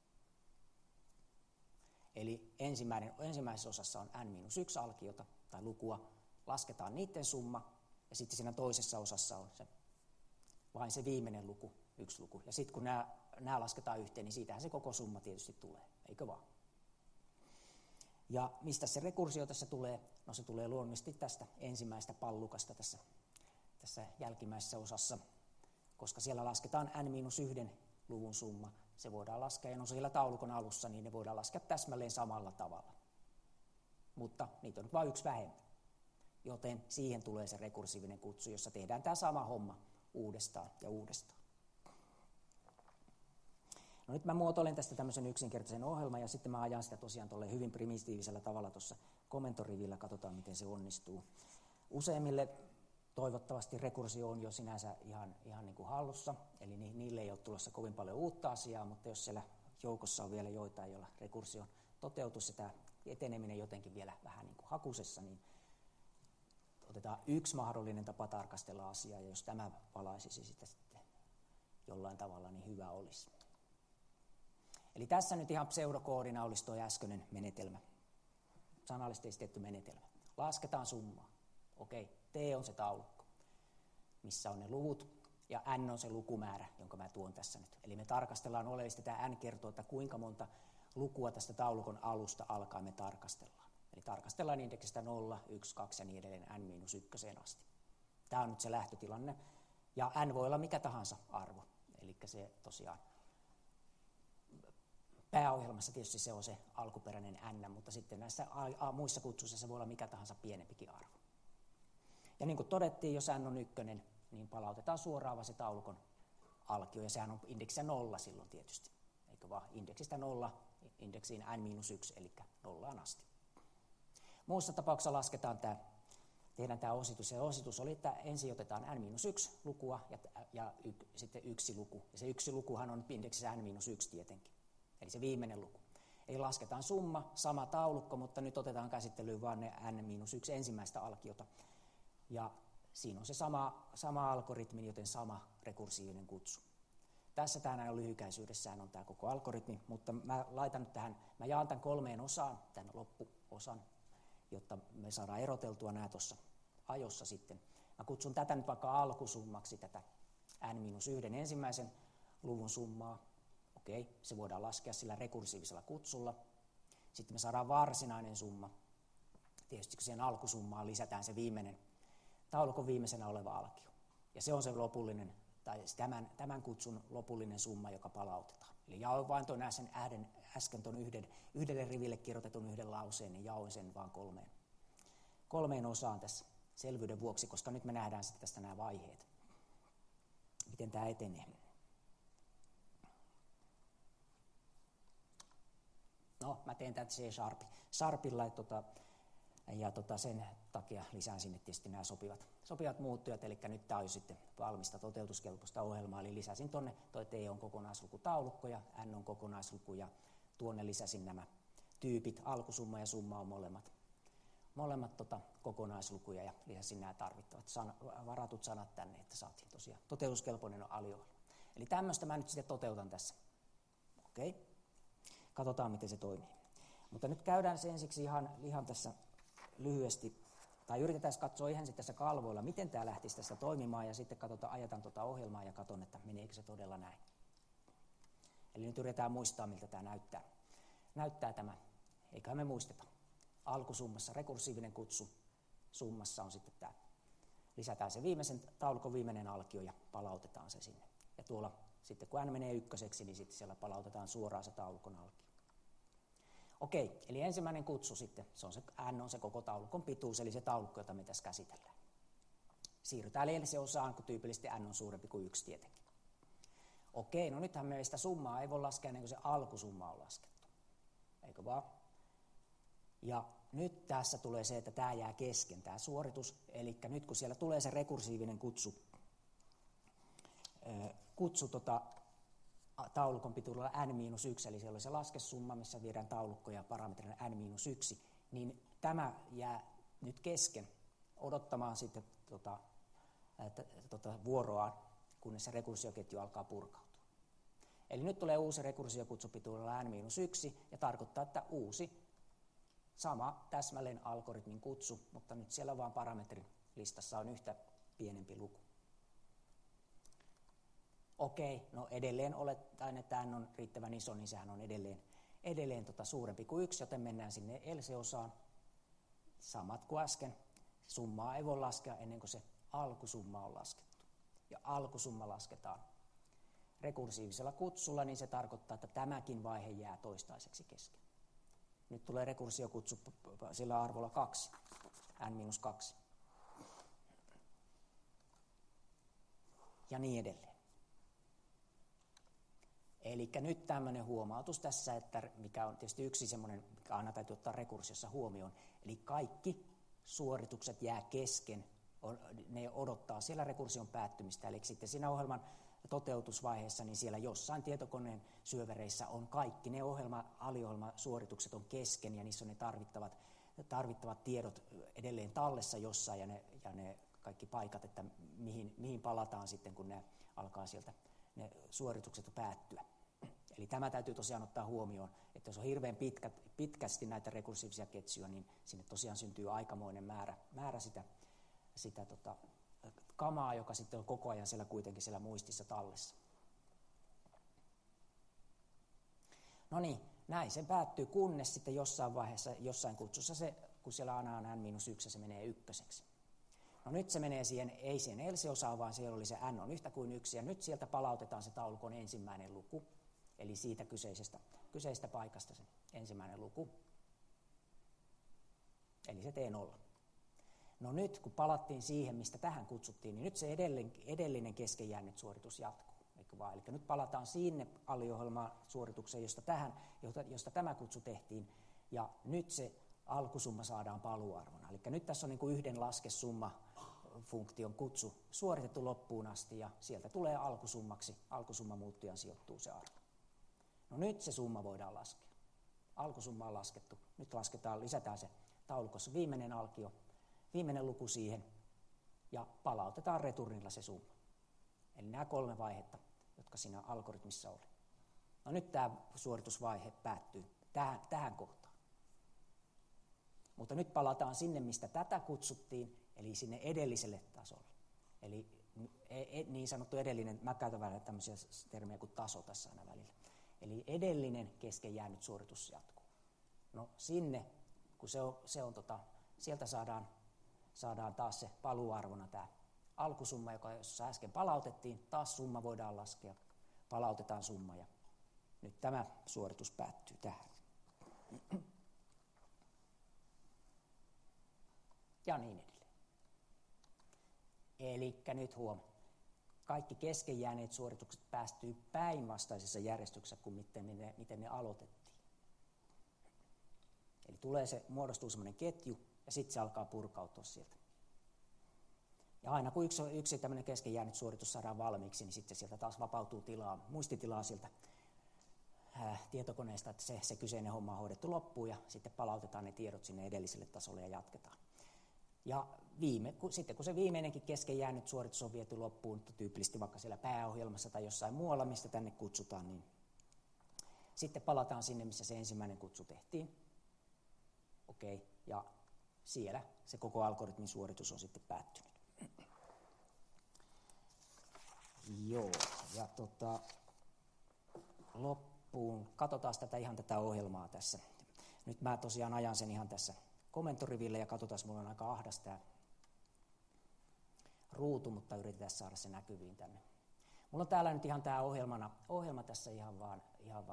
Eli ensimmäisessä osassa on n-1 alkiota tai lukua, lasketaan niiden summa ja sitten siinä toisessa osassa on vain se viimeinen luku, 1 luku. Ja sitten kun nämä lasketaan yhteen, niin siitähän se koko summa tietysti tulee, eikö vaan? Ja mistä se rekursio tässä tulee? No se tulee luonnollisesti tästä ensimmäisestä pallukasta tässä jälkimmäisessä osassa, koska siellä lasketaan n-1 luvun summa. Se voidaan laskea, ja no siellä taulukon alussa, niin ne voidaan laskea täsmälleen samalla tavalla. Mutta niitä on nyt vain 1 vähemmän. Joten siihen tulee se rekursiivinen kutsu, jossa tehdään tämä sama homma uudestaan ja uudestaan. No nyt mä muotoilen tästä tämmöisen yksinkertaisen ohjelman, ja sitten mä ajan sitä tosiaan tuolle hyvin primitiivisellä tavalla tuossa komentorivillä, katsotaan miten se onnistuu. Useimmille toivottavasti rekursio on jo sinänsä ihan niin kuin hallussa, eli niille ei ole tulossa kovin paljon uutta asiaa, mutta jos siellä joukossa on vielä joitain, joilla rekursion toteutus ja tämä eteneminen jotenkin vielä vähän niin kuin hakusessa, niin otetaan yksi mahdollinen tapa tarkastella asiaa, ja jos tämä valaisisi sitä sitten jollain tavalla niin hyvä olisi. Eli tässä nyt ihan pseudokoodina olisi tuo äskeinen menetelmä, sanallisesti esitetty menetelmä. Lasketaan summaa. Okei, T on se taulukko, missä on ne luvut, ja N on se lukumäärä, jonka mä tuon tässä nyt. Eli me tarkastellaan oleellisesti, tämä N kertoo, että kuinka monta lukua tästä taulukon alusta alkaen me tarkastellaan. Eli tarkastellaan indeksistä 0, 1, 2 ja niin edelleen N-1 asti. Tämä on nyt se lähtötilanne. Ja N voi olla mikä tahansa arvo. Eli se tosiaan pääohjelmassa tietysti se on se alkuperäinen N, mutta sitten näissä muissa kutsuissa se voi olla mikä tahansa pienempikin arvo. Ja niin kuin todettiin, jos N on 1, niin palautetaan suoraan vaan se taulukon alkio, ja sehän on indeksissä 0 silloin tietysti. Eikö vaan indeksistä 0 indeksiin N-1, eli 0 asti. Muussa tapauksessa lasketaan tehdään tämä ositus. Se ositus oli, että ensin otetaan N-1 lukua ja sitten yksi luku. Ja se yksi lukuhan on indeksissä N-1 tietenkin, eli se viimeinen luku. Eli lasketaan summa, sama taulukko, mutta nyt otetaan käsittelyyn vain ne N-1 ensimmäistä alkiota. Ja siinä on se sama algoritmi, joten sama rekursiivinen kutsu. Tässä tämä lyhykäisyydessään on tämä koko algoritmi, mutta mä laitan nyt tähän, mä jaan tämän 3 osaan, tämän loppuosan, jotta me saadaan eroteltua nämä tuossa ajossa sitten. Mä kutsun tätä nyt vaikka alkusummaksi, tätä N-1 ensimmäisen luvun summaa. Okei, se voidaan laskea sillä rekursiivisella kutsulla. Sitten me saadaan varsinainen summa. Tietysti kun siihen alkusummaan lisätään se viimeinen, taulukon viimeisenä oleva alkio. Ja se on se lopullinen, tai tämän kutsun lopullinen summa, joka palautetaan. Eli jaoin vain tuon äsken tuon yhdelle riville kirjoitetun yhden lauseen, niin jaoin sen vain kolmeen osaan tässä selvyyden vuoksi, koska nyt me nähdään sitten tästä nämä vaiheet, miten tämä etenee. No, mä teen tätä C-sharpilla, ja sen takia lisään sinne tietysti nämä sopivat muuttujat, eli nyt tämä on jo sitten valmista toteutuskelpoista ohjelmaa, eli lisäsin tuonne, toi T on kokonaislukutaulukko ja N on kokonaisluku, ja tuonne lisäsin nämä tyypit, alkusumma ja summa on molemmat kokonaislukuja, ja lisäsin nämä tarvittavat varatut sanat tänne, että saatiin tosiaan toteutuskelpoinen aliohjelma. Eli tämmöistä mä nyt sitten toteutan tässä. Okei, katsotaan miten se toimii. Mutta nyt käydään se ensiksi ihan tässä lyhyesti, tai yritetään katsoa ihan sitten tässä kalvoilla, miten tämä lähtisi tässä toimimaan, ja sitten ajetaan ohjelmaa ja katson, että meneekö se todella näin. Eli nyt yritetään muistaa, miltä tämä näyttää tämä, eiköhän me muisteta. Alkusummassa rekursiivinen kutsu, summassa on sitten tämä, lisätään se taulukon viimeinen alkio ja palautetaan se sinne. Ja tuolla sitten kun N menee 1, niin sitten siellä palautetaan suoraan se taulukon alkio. Okei, eli ensimmäinen kutsu sitten, N on se koko taulukon pituus, eli se taulukko, jota me tässä käsitellään. Siirrytään edelliseen osaan, kun tyypillisesti N on suurempi kuin 1 tietenkin. Okei, no nythän me sitä summaa ei voi laskea ennen kuin se alkusumma on laskettu. Eikö vaan? Ja nyt tässä tulee se, että tämä jää kesken, tämä suoritus. Eli nyt kun siellä tulee se rekursiivinen kutsu taulukon pituudella N-1, eli siellä oli se laskesumma, missä viedään taulukkoja parametrina N-1, niin tämä jää nyt kesken odottamaan sitten vuoroaan, kunnes se rekursioketju alkaa purkautua. Eli nyt tulee uusi rekursiokutsu pituudella N-1 ja tarkoittaa, että uusi sama täsmälleen algoritmin kutsu, mutta nyt siellä vaan parametrin listassa on yhtä pienempi luku. Okei, no edelleen olettaen, että N on riittävän iso, niin sehän on edelleen suurempi kuin 1, joten mennään sinne else-osaan. Samat kuin äsken. Summaa ei voi laskea ennen kuin se alkusumma on laskettu. Ja alkusumma lasketaan rekursiivisella kutsulla, niin se tarkoittaa, että tämäkin vaihe jää toistaiseksi kesken. Nyt tulee rekursiokutsu sillä arvolla 2, N-2. Ja niin edelleen. Eli nyt tämmöinen huomautus tässä, että mikä on tietysti yksi semmoinen, mikä aina täytyy ottaa rekursiossa huomioon. Eli kaikki suoritukset jää kesken, ne odottaa siellä rekursion päättymistä. Eli sitten siinä ohjelman toteutusvaiheessa, niin siellä jossain tietokoneen syövereissä on kaikki ne aliohjelmasuoritukset on kesken, ja niissä on ne tarvittavat tiedot edelleen tallessa jossain, ja ne kaikki paikat, että mihin palataan sitten, kun ne alkaa sieltä ne suoritukset päättyä. Eli tämä täytyy tosiaan ottaa huomioon, että jos on hirveän pitkästi näitä rekursiivisia ketjuja, niin sinne tosiaan syntyy aikamoinen määrä sitä kamaa, joka sitten on koko ajan siellä kuitenkin siellä muistissa tallessa. No niin, näin se päättyy, kunnes sitten jossain vaiheessa, jossain kutsussa se, kun siellä aina on n-1, se menee ykköseksi. No nyt se menee ei siihen else-osaan, vaan siellä oli se n on yhtä kuin 1, ja nyt sieltä palautetaan se taulukon ensimmäinen luku, eli siitä kyseisestä paikasta se ensimmäinen luku, eli se T0. No nyt kun palattiin siihen, mistä tähän kutsuttiin, niin nyt se edellinen kesken jäänyt suoritus jatkuu. Eli nyt palataan sinne aliohjelmaan suoritukseen, josta tämä kutsu tehtiin, ja nyt se alkusumma saadaan paluuarvona. Eli nyt tässä on niin kuin yhden laskesumma-funktion kutsu suoritettu loppuun asti, ja sieltä tulee alkusummaksi, alkusummamuuttujaan sijoittuu se arvo. No nyt se summa voidaan laskea. Alkusumma on laskettu. Nyt lisätään se taulukossa viimeinen alkio, viimeinen luku siihen, ja palautetaan returnilla se summa. Eli nämä 3 vaihetta, jotka siinä algoritmissa oli. No nyt tämä suoritusvaihe päättyy tähän kohtaan. Mutta nyt palataan sinne, mistä tätä kutsuttiin, eli sinne edelliselle tasolle. Eli niin sanottu edellinen, mä käytän vähän tämmöisiä termejä kuin taso tässä aina välillä. Eli edellinen kesken jäänyt suoritus jatkuu. No sinne, kun sieltä saadaan taas se paluuarvona tämä alkusumma, jossa äsken palautettiin, taas summa voidaan laskea, palautetaan summa, ja nyt tämä suoritus päättyy tähän. Ja niin edelleen. Elikkä nyt kaikki kesken jääneet suoritukset päästyy päinvastaisessa järjestyksessä kuin miten ne aloitettiin. Eli muodostuu semmoinen ketju, ja sitten se alkaa purkautua sieltä. Ja aina kun yksi tämmöinen kesken jäänyt suoritus saadaan valmiiksi, niin sitten sieltä taas vapautuu muistitilaa sieltä tietokoneesta, että se kyseinen homma on hoidettu loppuun, ja sitten palautetaan ne tiedot sinne edelliselle tasolle ja jatketaan. Ja sitten kun se viimeinenkin kesken jäänyt suoritus on viety loppuun, tyypillisesti vaikka siellä pääohjelmassa tai jossain muualla, mistä tänne kutsutaan, niin sitten palataan sinne, missä se ensimmäinen kutsu tehtiin. Okei, ja siellä se koko algoritmin suoritus on sitten päättynyt. Joo, ja loppuun, katsotaan tätä ohjelmaa tässä. Nyt mä tosiaan ajan sen ihan tässä komentoriville, ja katsotaan, mulla on aika ahdas tämä ruutu, mutta yritetään saada se näkyviin tänne. Mulla on täällä nyt ihan tämä ohjelma tässä ihan vaan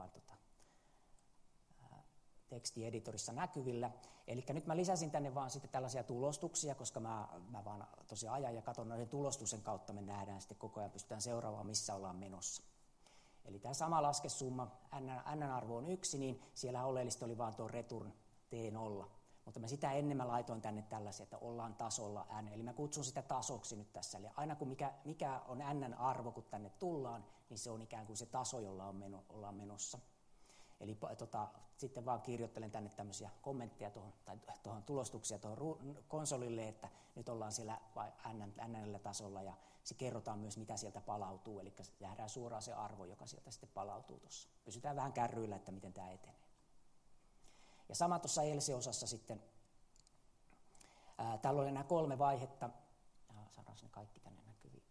tekstieditorissa näkyvillä. Eli nyt mä lisäsin tänne vaan sitten tällaisia tulostuksia, koska mä vaan tosiaan ajan ja katson noiden tulostusten kautta, me nähdään sitten koko ajan, pystytään seuraamaan, missä ollaan menossa. Eli tämä sama laskesumma, n-arvo on 1, niin siellä oleellista oli vaan tuo return T0. Mutta mä sitä ennen mä laitoin tänne tällaisia, että ollaan tasolla n. Eli mä kutsun sitä tasoksi nyt tässä. Eli aina kun mikä on n-arvo, kun tänne tullaan, niin se on ikään kuin se taso, jolla ollaan menossa. Eli sitten vaan kirjoittelen tänne tämmöisiä kommentteja tuohon tulostuksia tuohon konsolille, että nyt ollaan siellä n-tasolla, ja se kerrotaan myös, mitä sieltä palautuu. Eli nähdään suoraan se arvo, joka sieltä sitten palautuu tuossa. Pysytään vähän kärryillä, että miten tämä etenee. Ja sama tuossa else-osassa sitten, täällä oli nämä 3 vaihetta, saadaan ne kaikki tänne näkyviin.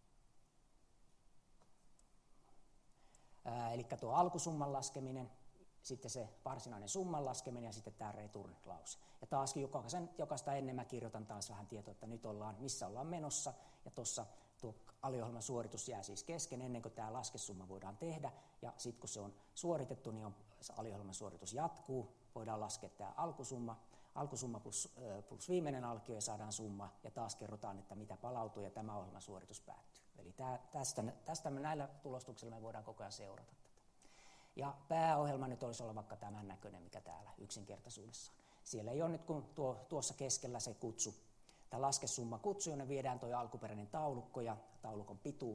Eli tuo alkusumman laskeminen, sitten se varsinainen summan laskeminen ja sitten tämä return-lause. Ja taaskin jokaista ennen mä kirjoitan taas vähän tietoa, että nyt missä ollaan menossa, ja tuossa tuo aliohjelman suoritus jää siis kesken ennen kuin tämä laskesumma voidaan tehdä, ja sitten kun se on suoritettu, niin aliohjelman suoritus jatkuu, voidaan laskea tämä alkusumma plus viimeinen alkio ja saadaan summa, ja taas kerrotaan, että mitä palautuu, ja tämä ohjelman suoritus päättyy. Eli tästä näillä tulostuksilla me voidaan koko ajan seurata tätä. Ja pääohjelma nyt olisi olla vaikka tämän näköinen, mikä täällä yksinkertaisuudessaan. Siellä ei ole nyt kun tuossa keskellä se kutsu, tämä laskesumma kutsu, jonne viedään tuo alkuperäinen taulukko ja taulukon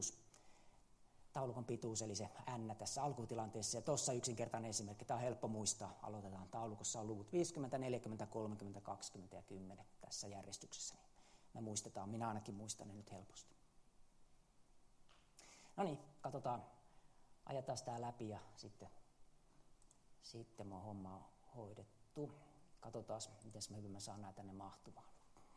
pituus, eli se n tässä alkutilanteessa. Ja tuossa yksinkertainen esimerkki, tämä on helppo muistaa. Aloitetaan taulukossa on luvut 50, 40, 30, 20 ja 10 tässä järjestyksessä. Niin me muistetaan, minä ainakin muistan ne nyt helposti. No niin, katsotaan ajetaan tämä läpi ja sitten mun homma on hoidettu. Katsotaan, miten mä saan näitä tänne mahtumaan.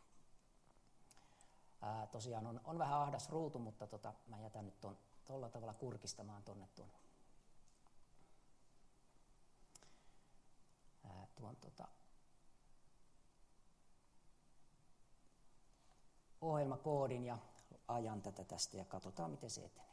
Tosiaan on vähän ahdas ruutu, mutta mä jätän nyt tuolla tavalla kurkistamaan tuon ohjelmakoodin ja ajan tätä tästä ja katsotaan, miten se etenee.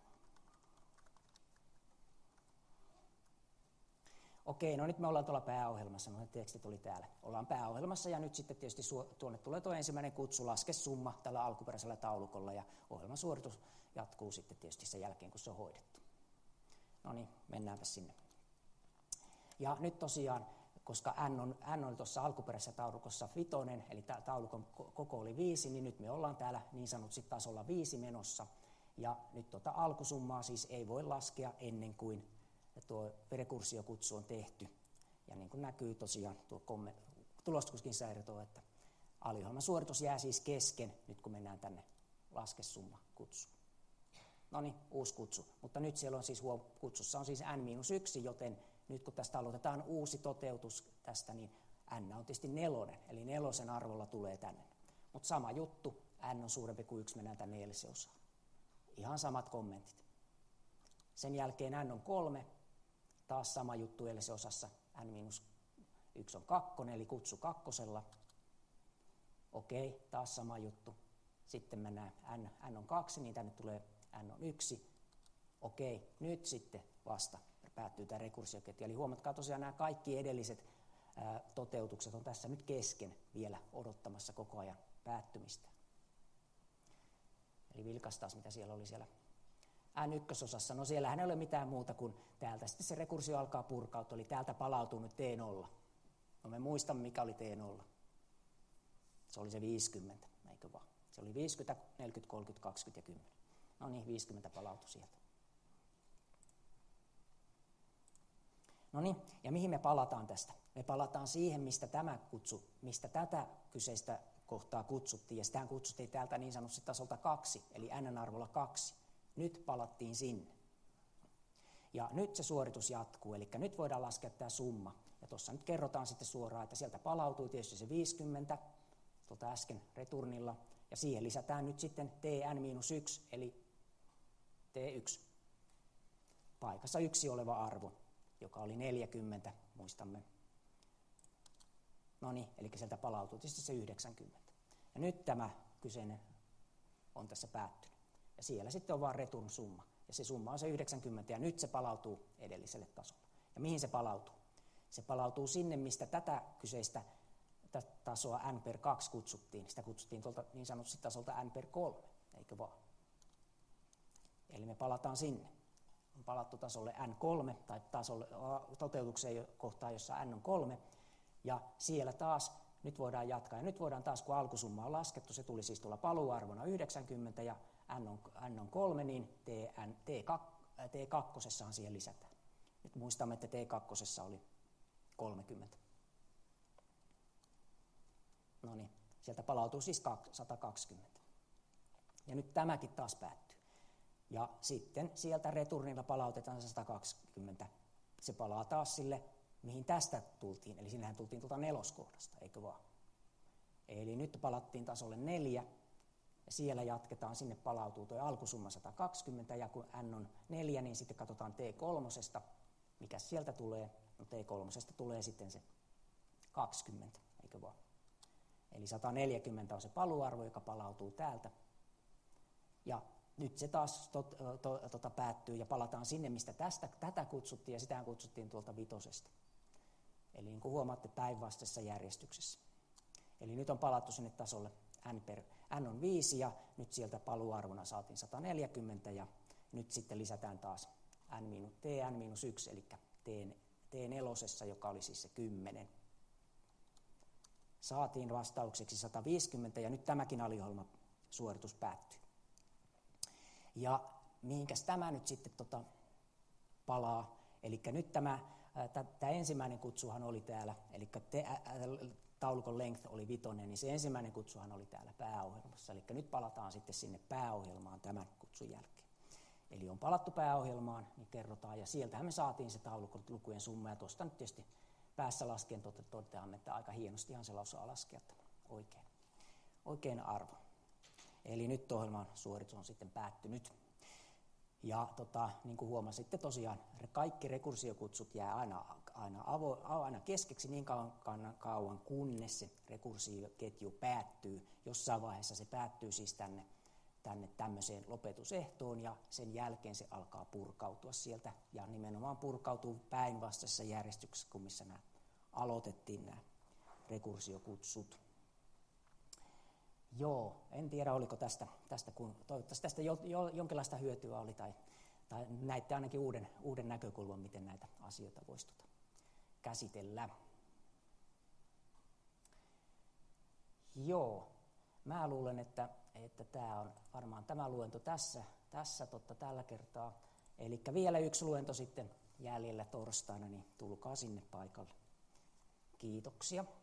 Okei, no nyt me ollaan tuolla pääohjelmassa, no tekstit oli täällä. Ollaan pääohjelmassa ja nyt sitten tietysti tuonne tulee tuo ensimmäinen kutsu, laske summa tällä alkuperäisellä taulukolla ja ohjelman suoritus jatkuu sitten tietysti sen jälkeen, kun se on hoidettu. No niin, mennäänpä sinne. Ja nyt tosiaan, koska n oli tuossa alkuperäisessä taulukossa 5, eli taulukon koko oli 5, niin nyt me ollaan täällä niin sanotusti tasolla 5 menossa. Ja nyt alkusummaa siis ei voi laskea ennen kuin tuo rekursio-kutsu on tehty. Ja niin kuin näkyy tosiaan tuo tulostuskin säilytoo, että aliohjelman suoritus jää siis kesken, nyt kun mennään tänne laskesumma-kutsuun. No niin, uusi kutsu. Mutta nyt siellä on siis kutsussa on siis n-1, joten nyt kun tästä aloitetaan uusi toteutus tästä, niin n on tietysti 4, eli 4 arvolla tulee tänne. Mutta sama juttu, n on suurempi kuin 1, mennään tänne edelliseen osaan. Ihan samat kommentit. Sen jälkeen n on 3, taas sama juttu edellisessä osassa, n-1 on 2, eli kutsu 2. Okei, taas sama juttu. Sitten mennään n on 2, niin tänne tulee n on 1. Okei, nyt sitten vasta päättyy tämä rekursioketju. Eli huomatkaa tosiaan nämä kaikki edelliset toteutukset on tässä nyt kesken vielä odottamassa koko ajan päättymistä. Eli vilkaistaan, mitä siellä oli siellä n1-osassa. No siellähän ei ole mitään muuta kuin täältä sitten se rekursio alkaa purkautua, eli täältä palautuu nyt T0. No me muistamme, mikä oli T0. Se oli se 50, eikö vaan? Se oli 50, 40, 30, 20 ja 10. No niin, 50 palautui sieltä. No niin, ja mihin me palataan tästä? Me palataan siihen, mistä tätä kyseistä kohtaa kutsuttiin, ja sitähän kutsuttiin täältä niin sanotusti tasolta 2, eli n-arvolla 2. Nyt palattiin sinne. Ja nyt se suoritus jatkuu, eli nyt voidaan laskea tämä summa. Ja tuossa nyt kerrotaan sitten suoraan, että sieltä palautuu tietysti se 50, tuolta äsken returnilla, ja siihen lisätään nyt sitten tn-1, eli t1, paikassa 1 oleva arvo, joka oli 40, muistamme. No niin, eli sieltä palautuu tietysti se 90. Ja nyt tämä kyseinen on tässä päättynyt. Ja siellä sitten on vaan return summa. Ja se summa on se 90, ja nyt se palautuu edelliselle tasolle. Ja mihin se palautuu? Se palautuu sinne, mistä tätä kyseistä tasoa n per 2 kutsuttiin. Sitä kutsuttiin tuolta niin sanotusti tasolta n per 3, eikö vaan? Eli me palataan sinne. On palattu tasolle n3, tai tasolle, toteutukseen kohtaan, jossa n on 3. Ja siellä taas nyt voidaan jatkaa. Ja nyt voidaan taas, kun alkusumma on laskettu, se tuli siis tuolla paluuarvona 90, ja n on 3, niin T2 siihen lisätään. Nyt muistamme, että T2 oli 30. No niin, sieltä palautuu siis 120. Ja nyt tämäkin taas päättyy. Ja sitten sieltä returnilla palautetaan 120. Se palaa taas sille, mihin tästä tultiin. Eli sinnehän tultiin tuolta 4. kohdasta, eikö vaan? Eli nyt palattiin tasolle 4. Ja siellä jatketaan, sinne palautuu tuo alkusumma 120. Ja kun n on 4, niin sitten katsotaan T3. Mikä sieltä tulee? No T3 tulee sitten se 20, eikö vaan? Eli 140 on se paluarvo, joka palautuu täältä. Ja nyt se taas päättyy ja palataan sinne, mistä tätä kutsuttiin, ja sitä kutsuttiin tuolta 5. Eli niin kuin huomaatte, päinvastaisessa järjestyksessä. Eli nyt on palattu sinne tasolle n on 5, ja nyt sieltä paluarvona saatiin 140, ja nyt sitten lisätään taas tn-1, eli t4, joka oli siis se 10. Saatiin vastaukseksi 150, ja nyt tämäkin aliohjelmasuoritus päättyy. Ja mihinkäs tämä nyt sitten palaa? Eli nyt tämä ensimmäinen kutsuhan oli täällä, eli taulukon length oli 5, niin se ensimmäinen kutsuhan oli täällä pääohjelmassa. Eli nyt palataan sitten sinne pääohjelmaan tämän kutsun jälkeen. Eli on palattu pääohjelmaan, niin kerrotaan, ja sieltähän me saatiin se taulukon lukujen summa, ja tuosta nyt tietysti päässä laskien toteamme, että aika hienostihan se osaa laskea, että oikein arvo. Eli nyt ohjelman suoritus on sitten päättynyt. Ja niin kuin huomasitte tosiaan, kaikki rekursiokutsut jää aina keskeksi niin kauan kunnes se rekursioketju päättyy. Jossain vaiheessa se päättyy siis tänne tämmöiseen lopetusehtoon, ja sen jälkeen se alkaa purkautua sieltä, ja nimenomaan purkautuu päinvastaisessa järjestyksessä kuin missä aloitettiin nämä rekursiokutsut. Joo, en tiedä oliko tästä kun toivottavasti tästä jonkinlaista hyötyä oli, tai näitte ainakin uuden näkökulman, miten näitä asioita voisi käsitellä. Joo, mä luulen, että tämä on varmaan tämä luento tässä tällä kertaa. Eli vielä yksi luento sitten jäljellä torstaina, niin tulkaa sinne paikalle. Kiitoksia.